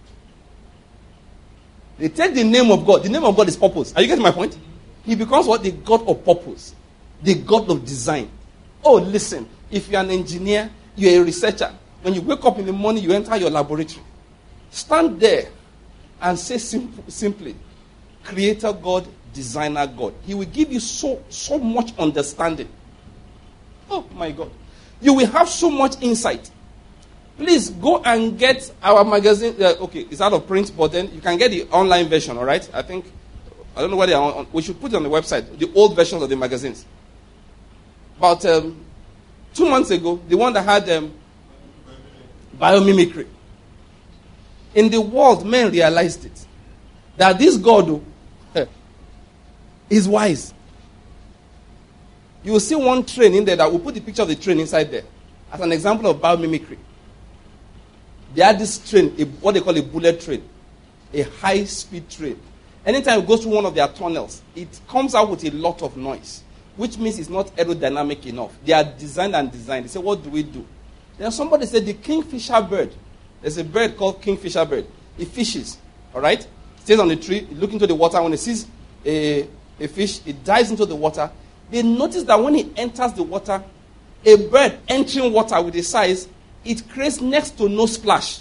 they take the name of God. The name of God is purpose. Are you getting my point? He becomes what? The God of purpose. The God of design. Oh, listen. If you're an engineer, you're a researcher. When you wake up in the morning, you enter your laboratory. Stand there and say simple, simply, Creator God, designer God. He will give you so, so much understanding. Oh my God. You will have so much insight. Please go and get our magazine. Uh, okay, it's out of print, but then you can get the online version, all right? I think, I don't know where they are on. We should put it on the website, the old versions of the magazines. About um, two months ago, the one that had um, biomimicry. In the world, men realized it. That this God oh, is wise. You will see one train in there that will put the picture of the train inside there as an example of biomimicry. They had this train, a, what they call a bullet train, a high-speed train. Anytime it goes through one of their tunnels, it comes out with a lot of noise, which means it's not aerodynamic enough. They are designed and designed. They say, what do we do? Then somebody said the kingfisher bird. There's a bird called kingfisher bird. It fishes, all right? Stays on the tree, it looks into the water. When it sees a, a fish, it dives into the water. They notice that when it enters the water, a bird entering water with a size, it creates next to no splash.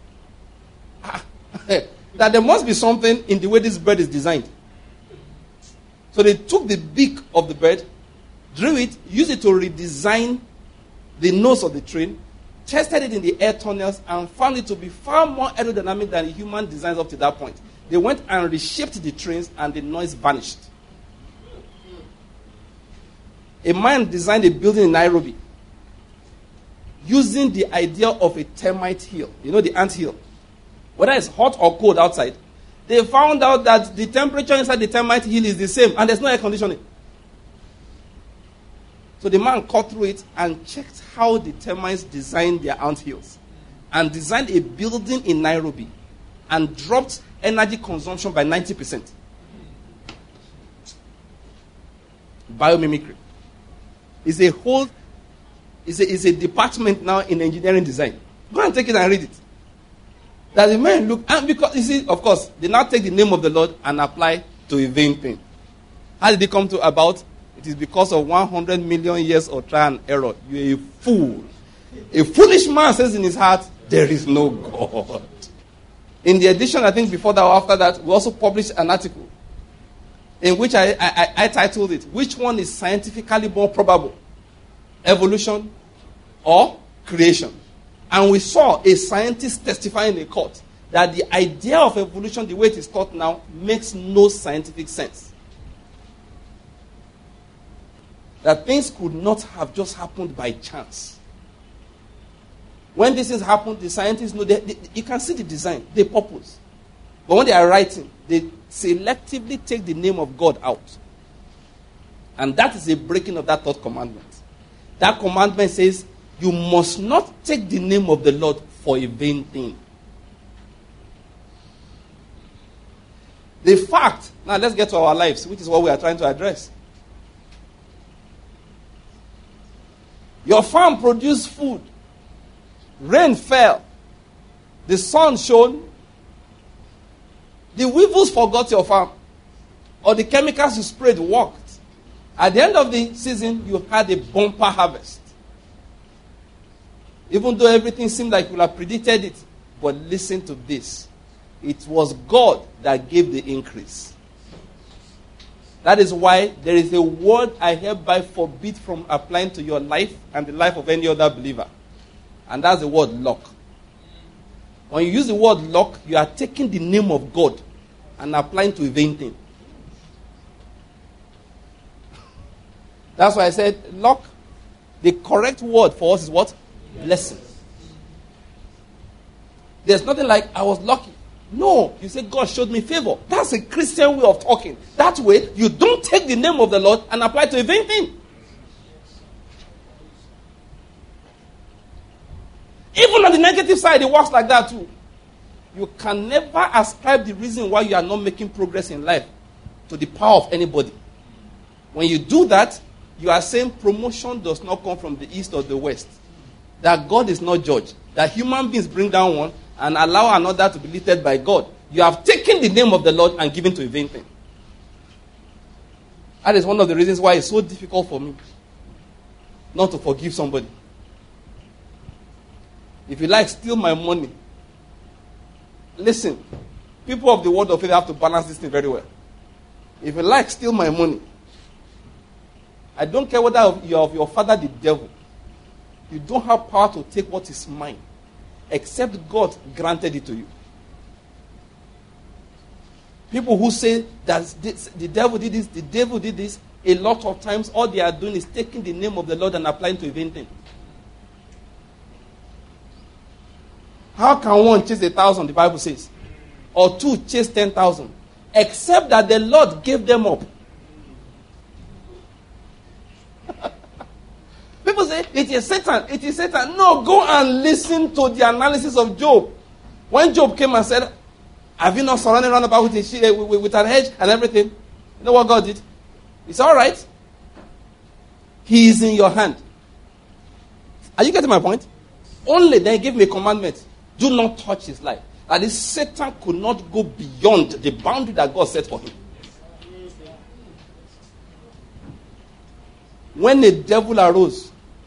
That there must be something in the way this bird is designed. So they took the beak of the bird, drew it, used it to redesign the nose of the train, tested it in the air tunnels, and found it to be far more aerodynamic than the human designs up to that point. They went and reshaped the trains, and the noise vanished. A man designed a building in Nairobi using the idea of a termite hill. You know, the ant hill. Whether it's hot or cold outside, they found out that the temperature inside the termite hill is the same, and there's no air conditioning. So the man cut through it and checked how the termites designed their ant hills, and designed a building in Nairobi, and dropped energy consumption by ninety percent. Biomimicry. It's a whole, it's a, it's a department now in engineering design. Go and take it and read it. That the men look, and because, you see, of course, they now take the name of the Lord and apply to a vain thing. How did it come to about? It is because of one hundred million years of trial and error. You're a fool. A foolish man says in his heart, there is no God. In the edition, I think before that or after that, we also published an article in which I, I, I titled it, which one is scientifically more probable? Evolution or creation? And we saw a scientist testify in a court that the idea of evolution, the way it is taught now, makes no scientific sense. That things could not have just happened by chance. When these things happen, the scientists know, they, they, you can see the design, the purpose. But when they are writing, they selectively take the name of God out. And that is a breaking of that third commandment. That commandment says, you must not take the name of the Lord for a vain thing. The fact, now let's get to our lives, which is what we are trying to address. Your farm produced food. Rain fell. The sun shone. The weevils forgot your farm. Or the chemicals you sprayed worked. At the end of the season, you had a bumper harvest. Even though everything seemed like you have predicted it. But listen to this. It was God that gave the increase. That is why there is a word I hereby forbid from applying to your life and the life of any other believer. And that's the word luck. When you use the word luck, you are taking the name of God and applying to a vain thing. That's why I said luck. The correct word for us is what? Blessing. There's nothing like, I was lucky. No, you say God showed me favor. That's a Christian way of talking. That way, you don't take the name of the Lord and apply to a vain thing. Even on the negative side, it works like that too. You can never ascribe the reason why you are not making progress in life to the power of anybody. When you do that, you are saying promotion does not come from the east or the west. That God is not judge. That human beings bring down one and allow another to be lifted by God. You have taken the name of the Lord and given to a vain thing. That is one of the reasons why it's so difficult for me not to forgive somebody. If you like, steal my money. Listen, people of the world of faith have to balance this thing very well. If you like, steal my money. I don't care whether you're of your father, the devil. You don't have power to take what is mine, except God granted it to you. People who say that this, the devil did this, the devil did this, a lot of times all they are doing is taking the name of the Lord and applying to a vain thing. How can one chase a thousand, the Bible says, or two chase ten thousand, except that the Lord gave them up? People say, it is Satan, it is Satan. No, go and listen to the analysis of Job. When Job came and said, have you not surrounded around about with, a shield, with, with an hedge and everything? You know what God did? It's all right. He is in your hand. Are you getting my point? Only then he gave me a commandment. Do not touch his life. That is, Satan could not go beyond the boundary that God set for him. When the devil arose,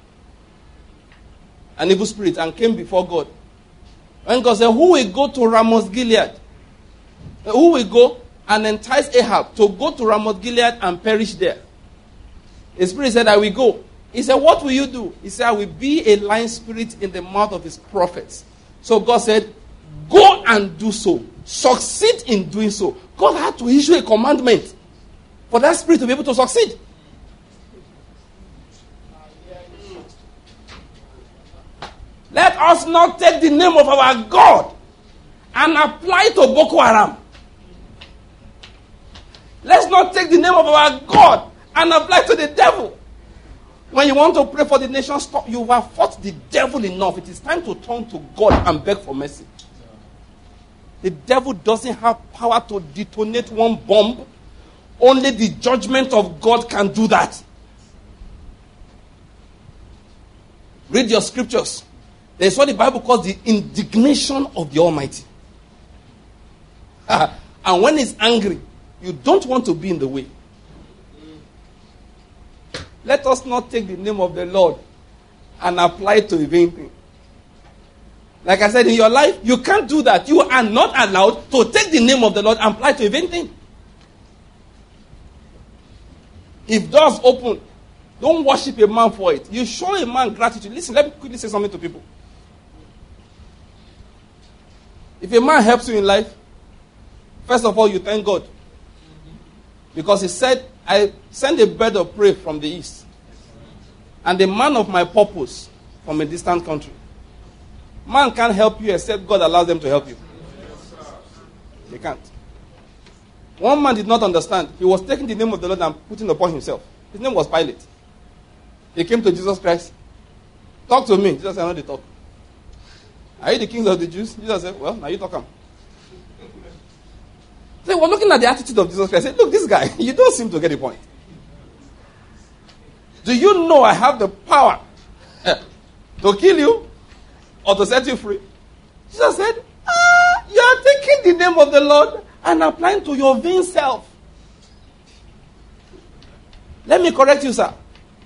an evil spirit, and came before God, when God said, who will go to Ramoth Gilead? Who will go and entice Ahab to go to Ramoth Gilead and perish there? The spirit said, I will go. He said, what will you do? He said, I will be a lying spirit in the mouth of his prophets. So God said, go and do so. Succeed in doing so. God had to issue a commandment for that spirit to be able to succeed. Let us not take the name of our God and apply to Boko Haram. Let's not take the name of our God and apply to the devil. When you want to pray for the nation, stop. You have fought the devil enough. It is time to turn to God and beg for mercy. The devil doesn't have power to detonate one bomb. Only the judgment of God can do that. Read your scriptures. There's what the Bible calls the indignation of the Almighty. And when he's angry, you don't want to be in the way. Let us not take the name of the Lord and apply it to a vain thing. Like I said, in your life, you can't do that. You are not allowed to take the name of the Lord and apply it to a vain thing. If doors open, don't worship a man for it. You show a man gratitude. Listen, let me quickly say something to people. If a man helps you in life, first of all, you thank God. Because he said, I send a bird of prey from the east, and the man of my purpose from a distant country. Man can't help you except God allows them to help you. They can't. One man did not understand. He was taking the name of the Lord and putting it upon himself. His name was Pilate. He came to Jesus Christ. Talk to me. Jesus said, I know they talk. Are you the king of the Jews? Jesus said, well, now you talk him. They were looking at the attitude of Jesus Christ. Said, look, this guy, you don't seem to get the point. Do you know I have the power to kill you or to set you free? Jesus said, ah, you are taking the name of the Lord and applying to your vain self. Let me correct you, sir.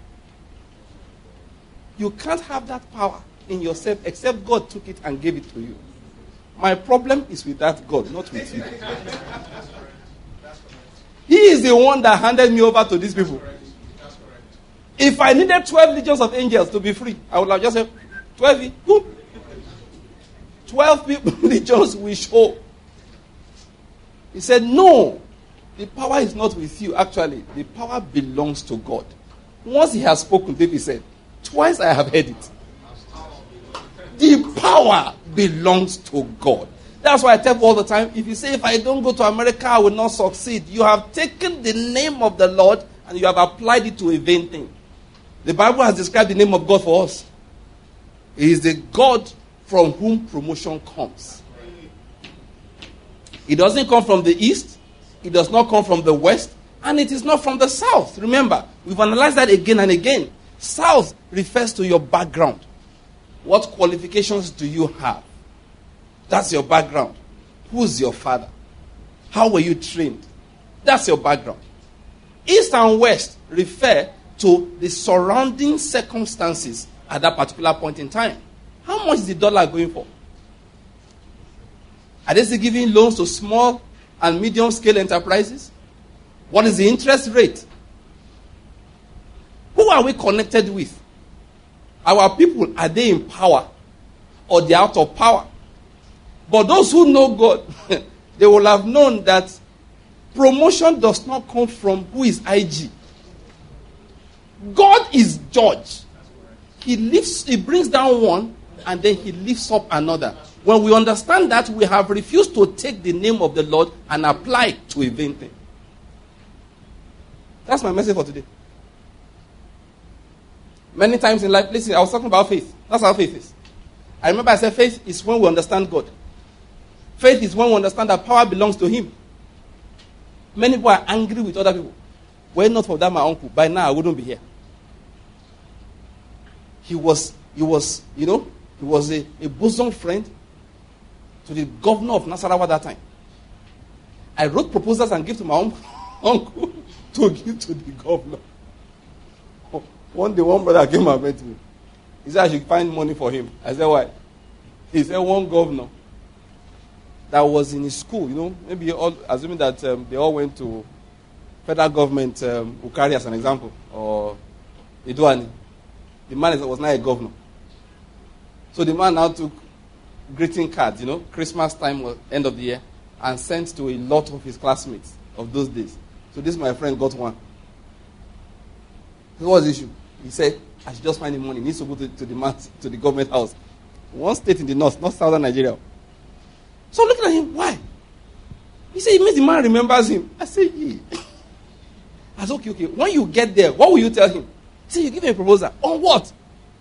You can't have that power in yourself except God took it and gave it to you. My problem is with that God, not with you. He is the one that handed me over to these people. If I needed twelve legions of angels to be free, I would have just said, twelve, who? twelve people, legions will show. He said, no, the power is not with you. Actually, the power belongs to God. Once he has spoken, David said, twice I have heard it. The power belongs to God. That's why I tell people all the time, if you say, if I don't go to America, I will not succeed. You have taken the name of the Lord and you have applied it to a vain thing. The Bible has described the name of God for us. He is the God from whom promotion comes. It doesn't come from the east. It does not come from the west. And it is not from the south. Remember, we've analyzed that again and again. South refers to your background. What qualifications do you have? That's your background. Who's your father? How were you trained? That's your background. East and west refer to the surrounding circumstances at that particular point in time. How much is the dollar going for? Are they still giving loans to small and medium scale enterprises? What is the interest rate? Who are we connected with? Our people, are they in power or they are out of power? But those who know God, they will have known that promotion does not come from who is I G. God is judge. He lifts, he brings down one and then he lifts up another. When we understand that, we have refused to take the name of the Lord and apply it to a vain thing. That's my message for today. Many times in life, listen, I was talking about faith. That's how faith is. I remember I said faith is when we understand God. Faith is when we understand that power belongs to Him. Many people are angry with other people. Were it not for that my uncle, by now I wouldn't be here. He was, he was, you know, he was a, a bosom friend to the governor of Nasarawa at that time. I wrote proposals and gave to my uncle, uncle to give to the governor. One day, one brother came and met me. He said I should find money for him. I said, why? He said, one governor that was in his school, you know, maybe all, assuming that um, they all went to federal government, um, Ukari as an example, or Iduani. The man was not a governor. So the man now took greeting cards, you know, Christmas time was end of the year, and sent to a lot of his classmates of those days. So this my friend got one. So what was the issue? He said, I should just find the money. He needs to go to, to the man, to the government house. One state in the north, not southern Nigeria. So looking at him, why? He said, it means the man remembers him. I said, yeah. I said, okay, okay. When you get there, what will you tell him? He said, you give him a proposal. On what?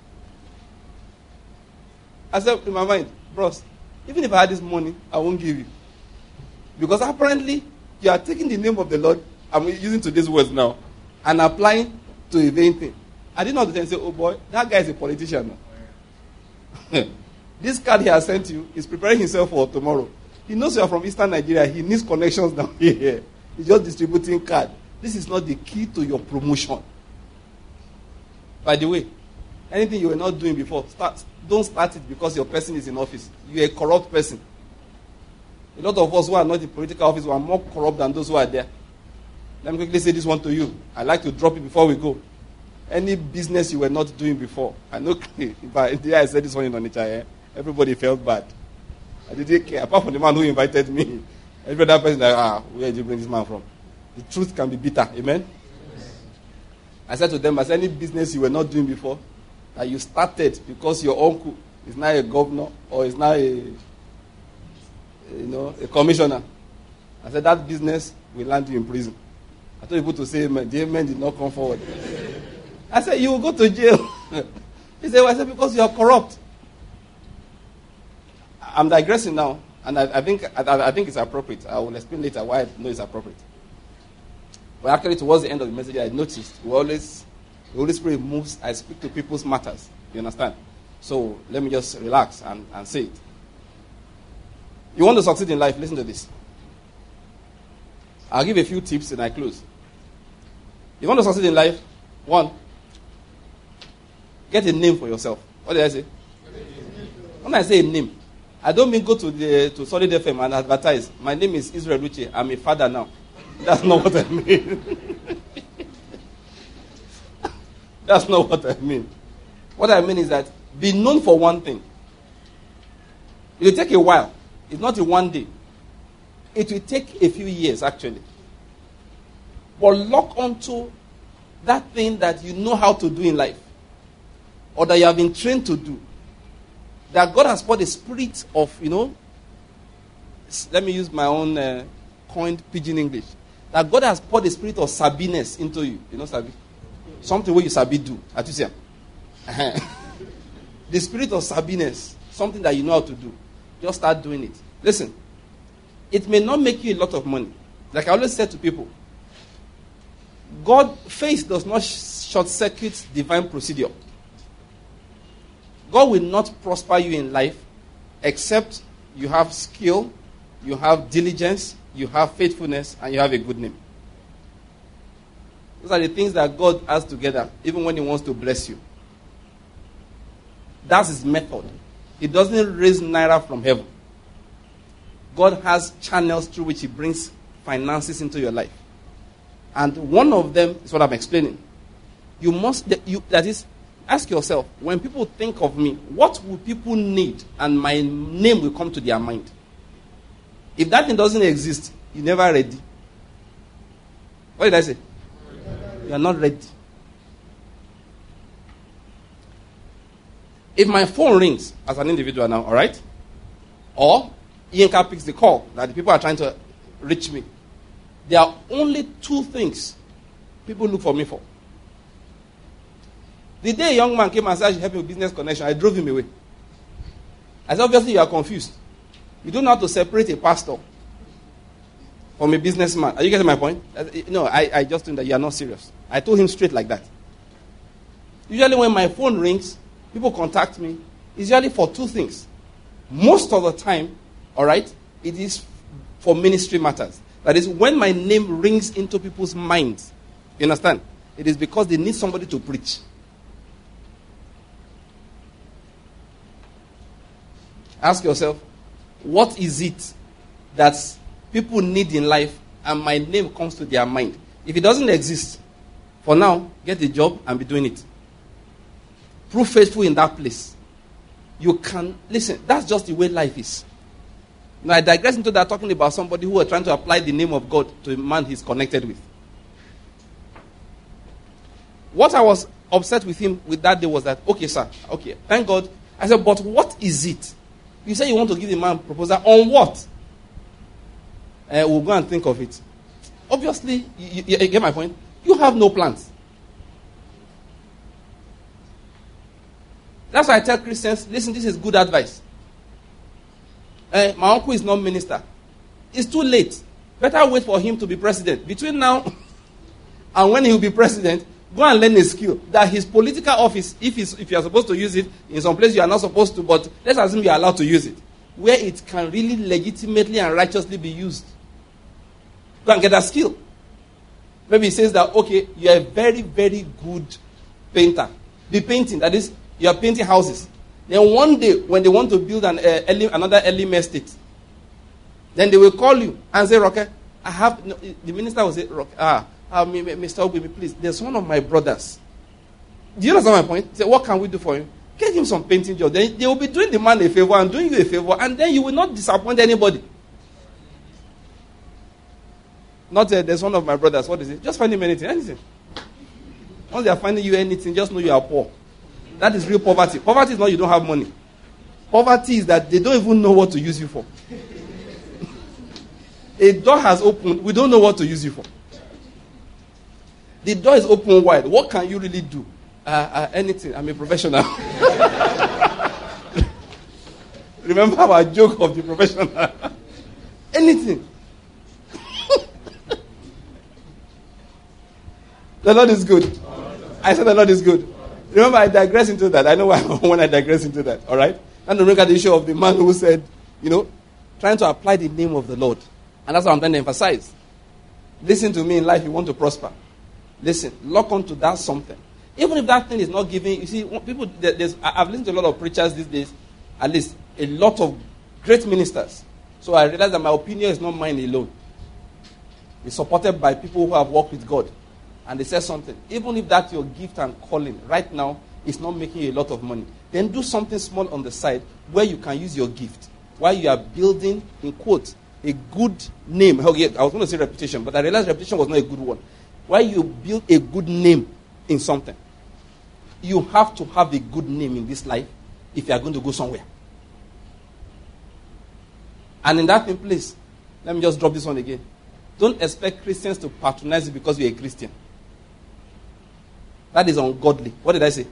I said, in my mind, bros, even if I had this money, I won't give you. Because apparently, you are taking the name of the Lord, I'm using today's words now, and applying to a vain thing. I didn't know to say, oh boy, that guy is a politician now. This card he has sent you is preparing himself for tomorrow. He knows you are from Eastern Nigeria. He needs connections down here. He's just distributing card. This is not the key to your promotion. By the way, anything you were not doing before, start. Don't start it because your person is in office. You're a corrupt person. A lot of us who are not in political office are more corrupt than those who are there. Let me quickly say this one to you. I like to drop it before we go. Any business you were not doing before. I know if I, the day I said this one in Onitsha, eh, everybody felt bad. I didn't care. Apart from the man who invited me. Every other person like, ah, where did you bring this man from? The truth can be bitter. Amen? Yes. I said to them, as any business you were not doing before, that you started because your uncle is now a governor or is now a, you know, a commissioner. I said, that business will land you in prison. I told people to say amen. The amen did not come forward. I said, you will go to jail. He said, well, I said, because you are corrupt. I'm digressing now, and I, I think I, I think it's appropriate. I will explain later why I know it's appropriate. But actually, towards the end of the message, I noticed we always, the Holy Spirit moves. I speak to people's matters. You understand? So let me just relax and, and say it. You want to succeed in life? Listen to this. I'll give a few tips and I close. You want to succeed in life? One, get a name for yourself. What did I say? When I say a name, I don't mean go to the to Solid F M and advertise. My name is Israel Luce. I'm a father now. That's not what I mean. That's not what I mean. What I mean is that be known for one thing. It will take a while. It's not in one day. It will take a few years, actually. But lock onto that thing that you know how to do in life, or that you have been trained to do. That God has put a spirit of, you know, let me use my own uh, coined pidgin English. That God has put a spirit of sabiness into you. You know sabi? Something where you sabi do. Atusia. The spirit of sabiness, something that you know how to do. Just start doing it. Listen, it may not make you a lot of money. Like I always say to people, God, faith does not short-circuit divine procedure. God will not prosper you in life except you have skill, you have diligence, you have faithfulness, and you have a good name. Those are the things that God has together, even when He wants to bless you. That's His method. He doesn't raise naira from heaven. God has channels through which He brings finances into your life. And one of them is what I'm explaining. You must, you, that is, ask yourself, when people think of me, what will people need? And my name will come to their mind. If that thing doesn't exist, you're never ready. What did I say? You are not ready. If my phone rings as an individual now, all right? Or Yinka picks the call that the people are trying to reach me. There are only two things people look for me for. The day a young man came and said, I should help you with business connection, I drove him away. I said, obviously you are confused. You don't know how to separate a pastor from a businessman. Are you getting my point? No, I, I just think that you are not serious. I told him straight like that. Usually when my phone rings, people contact me, it's usually for two things. Most of the time, all right, it is for ministry matters. That is, when my name rings into people's minds, you understand? It is because they need somebody to preach. Ask yourself, what is it that people need in life and my name comes to their mind? If it doesn't exist, for now, get a job and be doing it. Prove faithful in that place. You can, listen, that's just the way life is. Now, I digress into that, talking about somebody who was trying to apply the name of God to a man he's connected with. What I was upset with him with that day was that, okay, sir, okay, thank God. I said, but what is it? You say you want to give the man a proposal on what? Uh, we'll go and think of it. Obviously, you, you, you get my point? You have no plans. That's why I tell Christians, listen, this is good advice. Uh, my uncle is not minister. It's too late. Better wait for him to be president. Between now and when he will be president, go and learn a skill. That his political office, if, he's, if you are supposed to use it, in some place you are not supposed to, but let's assume you are allowed to use it, where it can really legitimately and righteously be used. Go and get that skill. Maybe he says that, okay, you are a very, very good painter. Be painting, that is, you are painting houses. Then one day, when they want to build an, uh, early, another early estate, then they will call you and say, Roque, I have, no, the minister will say, Roque, ah, uh, Mister Obi, please, there's one of my brothers. Do you understand my point? Say, what can we do for him? Get him some painting job. Then they will be doing the man a favor and doing you a favor, and then you will not disappoint anybody. Not uh, there's one of my brothers. What is it? Just find him anything, anything. Once they are finding you anything, just know you are poor. That is real poverty. Poverty is not you don't have money. Poverty is that they don't even know what to use you for. A door has opened. We don't know what to use you for. The door is open wide. What can you really do? Uh, uh, anything. I'm a professional. Remember our joke of the professional? Anything. The Lord is good. I said the Lord is good. Remember, I digress into that. I know why when I digress into that. All right? And look at the issue of the man who said, you know, trying to apply the name of the Lord. And that's what I'm trying to emphasize. Listen to me in life, you want to prosper. Listen, lock on to that something. Even if that thing is not giving, you see, people, there's, I've listened to a lot of preachers these days, at least a lot of great ministers. So I realize that my opinion is not mine alone. It's supported by people who have worked with God. And they say something. Even if that's your gift and calling, right now, it's not making you a lot of money. Then do something small on the side where you can use your gift. While you are building, in quotes, a good name. I was going to say reputation, but I realized reputation was not a good one. While you build a good name in something, you have to have a good name in this life if you are going to go somewhere. And in that place, let me just drop this one again. Don't expect Christians to patronize you because you're a Christian. That is ungodly. What did I say?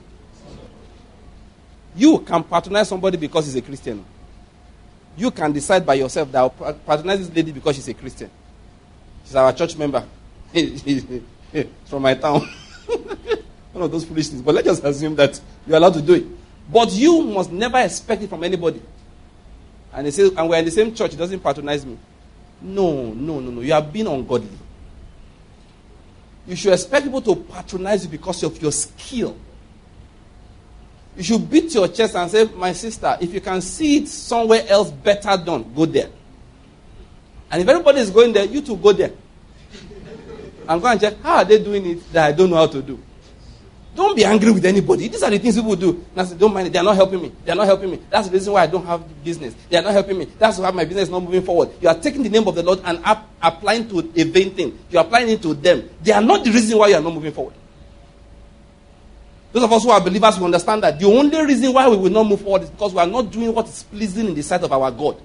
You can patronize somebody because he's a Christian. You can decide by yourself that I'll patronize this lady because she's a Christian. She's our church member. From my town. One of those foolish things. But let's just assume that you're allowed to do it. But you must never expect it from anybody. And they say, and we're in the same church, it doesn't patronize me. No, no, no, no. You are being ungodly. You should expect people to patronize you because of your skill. You should beat your chest and say, my sister, if you can see it somewhere else better done, go there. And if everybody is going there, you too go there. and go and check, how are they doing it that I don't know how to do? Don't be angry with anybody. These are the things people do. And I say, don't mind it. They are not helping me. They are not helping me. That's the reason why I don't have business. They are not helping me. That's why my business is not moving forward. You are taking the name of the Lord and ap- applying to a vain thing. You are applying it to them. They are not the reason why you are not moving forward. Those of us who are believers will understand that the only reason why we will not move forward is because we are not doing what is pleasing in the sight of our God.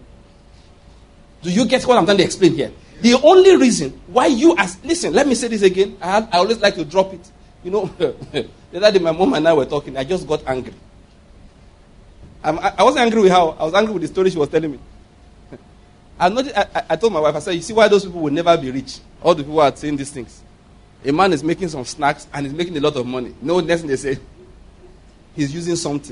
Do you get what I'm trying to explain here? The only reason why you as... Listen, let me say this again. I, have, I always like to drop it. You know, the other day my mom and I were talking. I just got angry. I'm, I, I wasn't angry with her. I was angry with the story she was telling me. I, noticed, I, I told my wife, I said, you see why those people will never be rich? All the people who are saying these things. A man is making some snacks and he's making a lot of money. No, next thing they say, he's using something.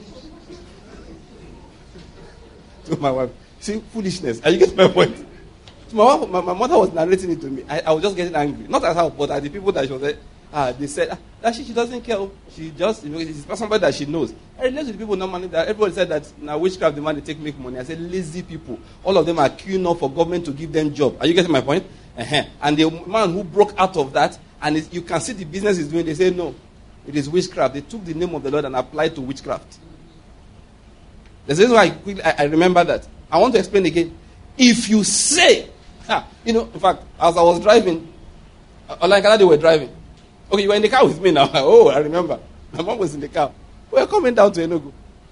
To my wife, see, foolishness. Are you getting my point? To my wife, my, my mother was narrating it to me. I, I was just getting angry. Not at her, but at the people that she was there. Ah, they said ah, that she, she doesn't care. She just, you know, she's somebody that she knows. I relate to the people normally that everybody said that now witchcraft the man they take make money. I said lazy people. All of them are queuing up for government to give them job. Are you getting my point? Uh-huh. And the man who broke out of that, and it, you can see the business is doing. They say no, it is witchcraft. They took the name of the Lord and applied to witchcraft. There's a reason why I, quickly, I, I remember that. I want to explain again. If you say, ah, you know, in fact, as I was driving, like they were driving. Okay, you were in the car with me now. Oh, I remember. My mom was in the car. We were coming down to Enugu.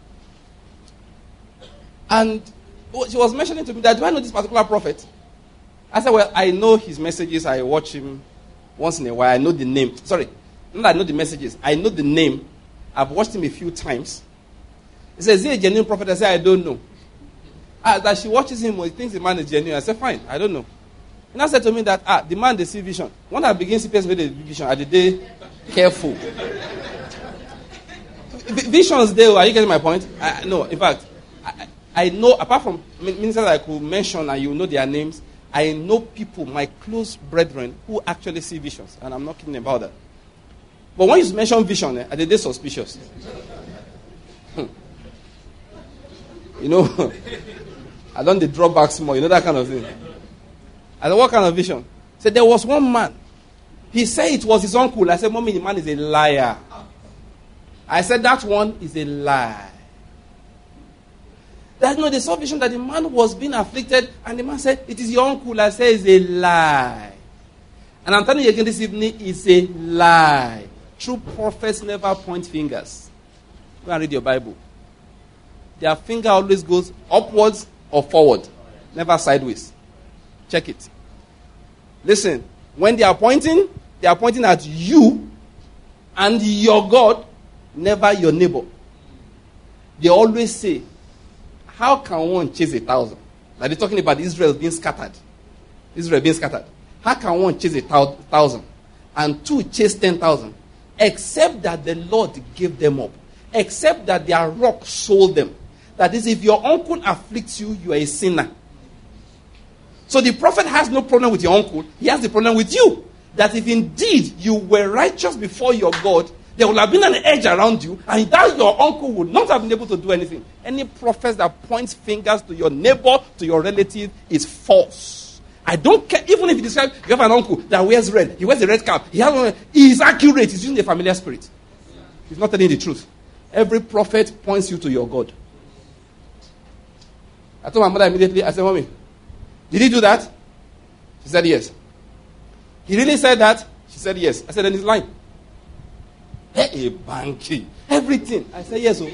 And she was mentioning to me that, do I know this particular prophet? I said, well, I know his messages. I watch him once in a while. I know the name. Sorry, not that I know the messages. I know the name. I've watched him a few times. He says, is he a genuine prophet? I said, I don't know. Ah, that she watches him, he thinks the man is genuine. I said, fine, I don't know. And I said to me that, ah, the man, they see vision. When I begin to see people with the vision, are they careful? V- Visions there, are you getting my point? I, no, in fact, I, I know, apart from ministers I could mention and you know their names, I know people, my close brethren, who actually see visions. And I'm not kidding about that. But when you mention vision, eh, are they suspicious? You know, I don't they draw back small, you know that kind of thing. I said, what kind of vision? He said, there was one man. He said it was his uncle. I said, Mommy, the man is a liar. I said, that one is a lie. That no, they saw vision that the man was being afflicted, and the man said, it is your uncle. I said, it's a lie. And I'm telling you again this evening, it's a lie. True prophets never point fingers. Go and read your Bible. Their finger always goes upwards or forward, never sideways. Check it. Listen, when they are pointing, they are pointing at you and your God, never your neighbor. They always say, how can one chase a thousand? Now they're talking about Israel being scattered. Israel being scattered. How can one chase a thousand and two chase ten thousand? Except that the Lord gave them up. Except that their rock sold them. That is, if your uncle afflicts you, you are a sinner. So the prophet has no problem with your uncle. He has the problem with you. That if indeed you were righteous before your God, there would have been an edge around you, and that your uncle would not have been able to do anything. Any prophet that points fingers to your neighbor, to your relative, is false. I don't care. Even if you describe, you have an uncle that wears red. He wears a red cap. He has one, he is accurate. He's using a familiar spirit. He's not telling the truth. Every prophet points you to your God. I told my mother immediately, I said, Mommy, did he do that? She said yes. He really said that? She said yes. I said, then he's lying. Hey, banky. Everything. I said yes. Oh.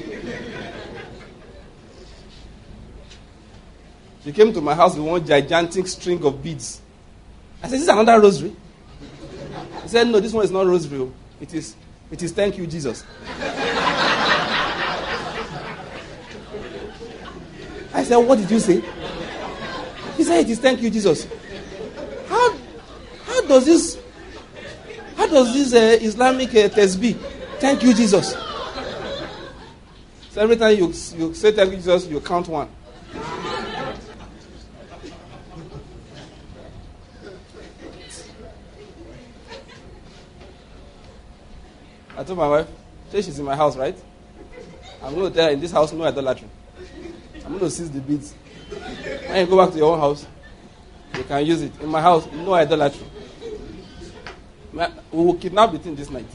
She came to my house with one gigantic string of beads. I said, is this another rosary? He said, no, this one is not rosary. It is, it is thank you, Jesus. I said, what did you say? He said, it is thank you, Jesus. How, how does this, how does this uh, Islamic uh, tasbih, thank you, Jesus? So every time you, you say thank you, Jesus, you count one. I told my wife, say she's in my house, right? I'm going to tell her, in this house, no idolatry. I'm going to seize the beads. When you go back to your own house, you can use it. In my house, no idolatry. We will kidnap the thing this night.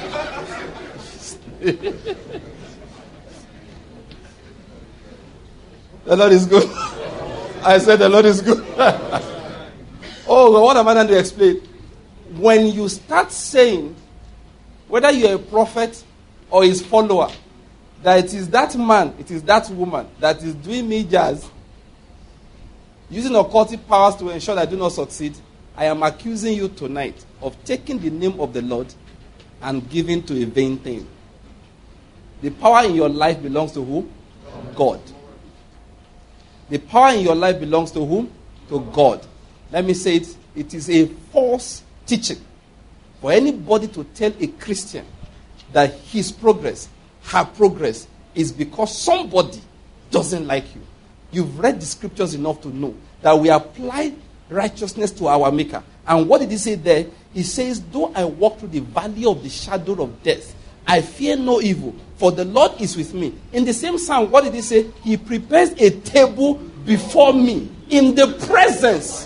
The Lord is good. I said the Lord is good. Oh, well, what am I going to explain? When you start saying, whether you're a prophet or his follower, that it is that man, it is that woman that is doing me jazz, using occultic powers to ensure that I do not succeed, I am accusing you tonight of taking the name of the Lord and giving to a vain thing. The power in your life belongs to who? God. The power in your life belongs to whom? To God. Let me say it. It is a false teaching for anybody to tell a Christian that his progress, her progress, is because somebody doesn't like you. You've read the scriptures enough to know that we apply righteousness to our Maker. And what did he say there? He says, though I walk through the valley of the shadow of death, I fear no evil, for the Lord is with me. In the same psalm, what did he say? He prepares a table before me in the presence.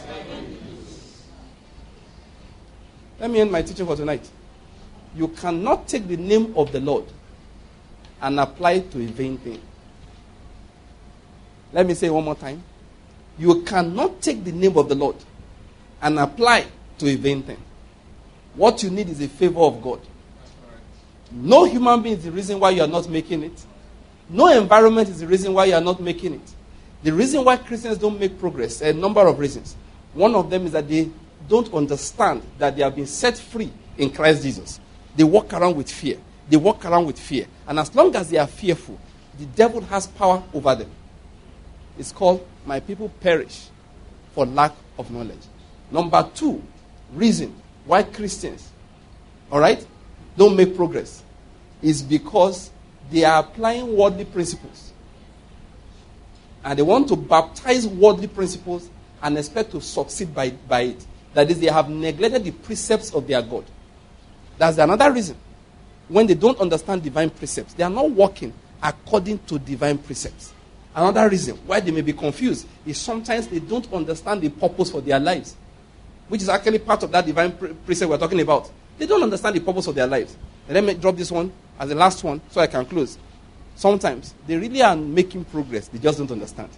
Let me end my teaching for tonight. You cannot take the name of the Lord and apply it to a vain thing. Let me say it one more time. You cannot take the name of the Lord and apply it to a vain thing. What you need is a favor of God. No human being is the reason why you are not making it. No environment is the reason why you are not making it. The reason why Christians don't make progress, a number of reasons. One of them is that they don't understand that they have been set free in Christ Jesus. They walk around with fear. They walk around with fear. And as long as they are fearful, the devil has power over them. It's called, my people perish for lack of knowledge. Number two reason why Christians, all right, don't make progress is because they are applying worldly principles. And they want to baptize worldly principles and expect to succeed by, by it. That is, they have neglected the precepts of their God. That's another reason. When they don't understand divine precepts, they are not walking according to divine precepts. Another reason why they may be confused is sometimes they don't understand the purpose for their lives, which is actually part of that divine pre- precept we're talking about. They don't understand the purpose of their lives. And let me drop this one as the last one so I can close. Sometimes they really are making progress. They just don't understand.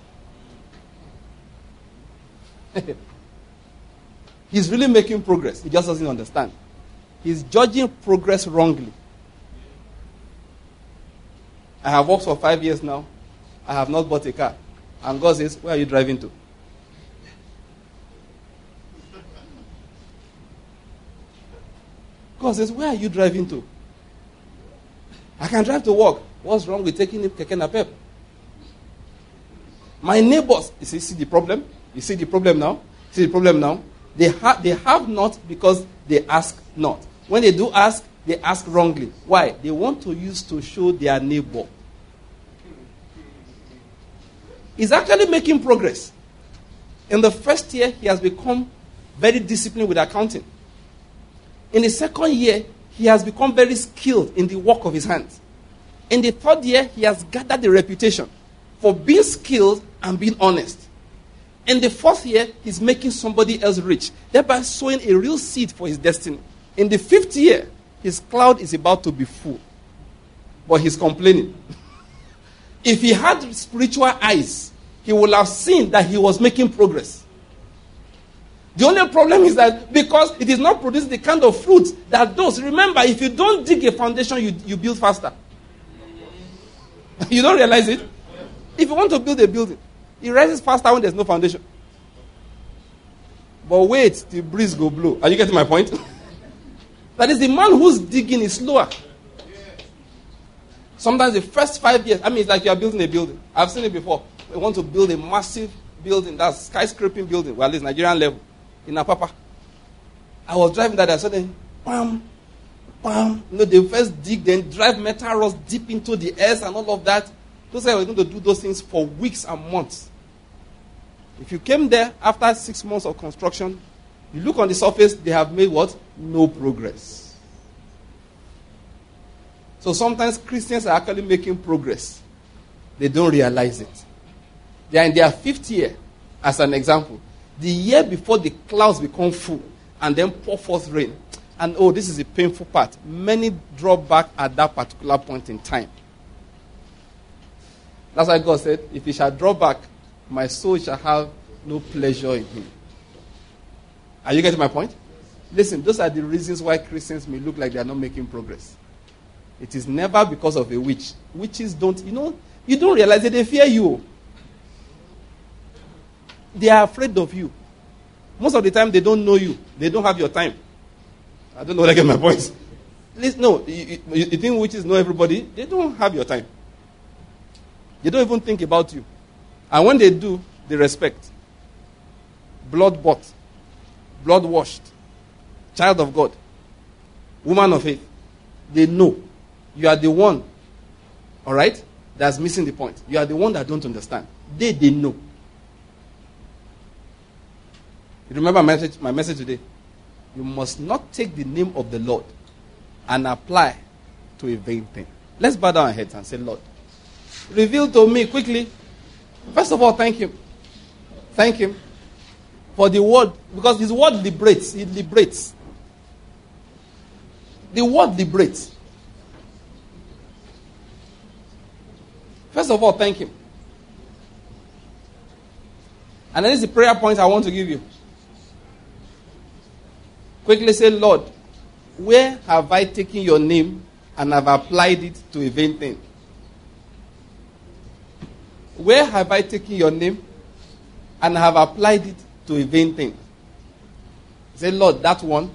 He's really making progress. He just doesn't understand. He's judging progress wrongly. I have worked for five years now. I have not bought a car. And God says, where are you driving to? God says, where are you driving to? I can drive to work. What's wrong with taking a keke napep? My neighbors, you see, see the problem? You see the problem now? See the problem now? They, ha- they have not because they ask not. When they do ask, they ask wrongly. Why? They want to use to show their neighbor. He's actually making progress. In the first year, he has become very disciplined with accounting. In the second year, he has become very skilled in the work of his hands. In the third year, he has gathered the reputation for being skilled and being honest. In the fourth year, he's making somebody else rich, thereby sowing a real seed for his destiny. In the fifth year, his cloud is about to be full. But he's complaining. If he had spiritual eyes, he would have seen that he was making progress. The only problem is that because it is not producing the kind of fruit that those. Remember, if you don't dig a foundation, you, you build faster. You don't realize it? If you want to build a building, it rises faster when there's no foundation. But wait, the breeze go blow. Are you getting my point? That is, the man who's digging is slower. Sometimes the first five years, I mean, it's like you are building a building. I've seen it before. We want to build a massive building, that's skyscraping building, well, at least Nigerian level, in Apapa. I was driving that, I saw them, bam, bam. You know, they first dig, then drive metal rods deep into the earth and all of that. Those guys were going to do those things for weeks and months. If you came there after six months of construction, you look on the surface, they have made what? No progress. So sometimes Christians are actually making progress. They don't realize it. They are in their fifth year, as an example. The year before the clouds become full and then pour forth rain. And oh, this is the painful part. Many draw back at that particular point in time. That's why God said, if he shall draw back, my soul shall have no pleasure in him. Are you getting my point? Listen, those are the reasons why Christians may look like they are not making progress. It is never because of a witch. Witches don't, you know, you don't realize that they fear you. They are afraid of you. Most of the time, they don't know you. They don't have your time. I don't know whether I get my point. Listen, no, you, you, you think witches know everybody? They don't have your time. They don't even think about you. And when they do, they respect. Blood bought. Blood washed. Child of God. Woman of faith. They know. You are the one, all right, that's missing the point. You are the one that don't understand. They, they know. You remember my message, my message today? You must not take the name of the Lord and apply to a vain thing. Let's bow down our heads and say, Lord, reveal to me quickly. First of all, thank him. Thank him for the word, because his word liberates. It liberates. The word liberates. First of all, thank him. And then is the prayer point I want to give you. Quickly say, Lord, where have I taken your name and have applied it to a vain thing? Where have I taken your name and have applied it to a vain thing? Say, Lord, that one.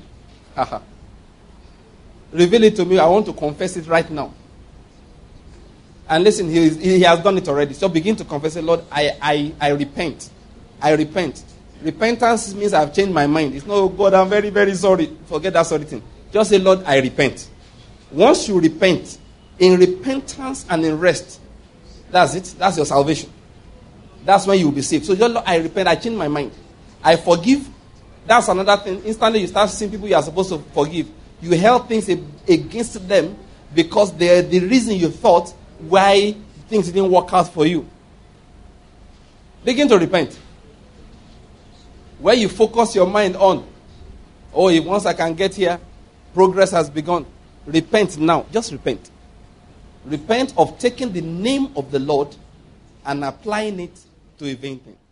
Reveal it to me. I want to confess it right now. And listen, he, is, he has done it already. So begin to confess it, Lord, I, I, I repent. I repent. Repentance means I've changed my mind. It's not, oh God, I'm very, very sorry. Forget that sorry thing. Just say, Lord, I repent. Once you repent, in repentance and in rest, that's it. That's your salvation. That's when you will be saved. So, Lord, I repent. I change my mind. I forgive. That's another thing. Instantly, you start seeing people you are supposed to forgive. You held things against them because they're the reason you thought why things didn't work out for you. Begin to repent. Where you focus your mind on, oh, if once I can get here, progress has begun. Repent now. Just repent. Repent of taking the name of the Lord and applying it to a vain thing.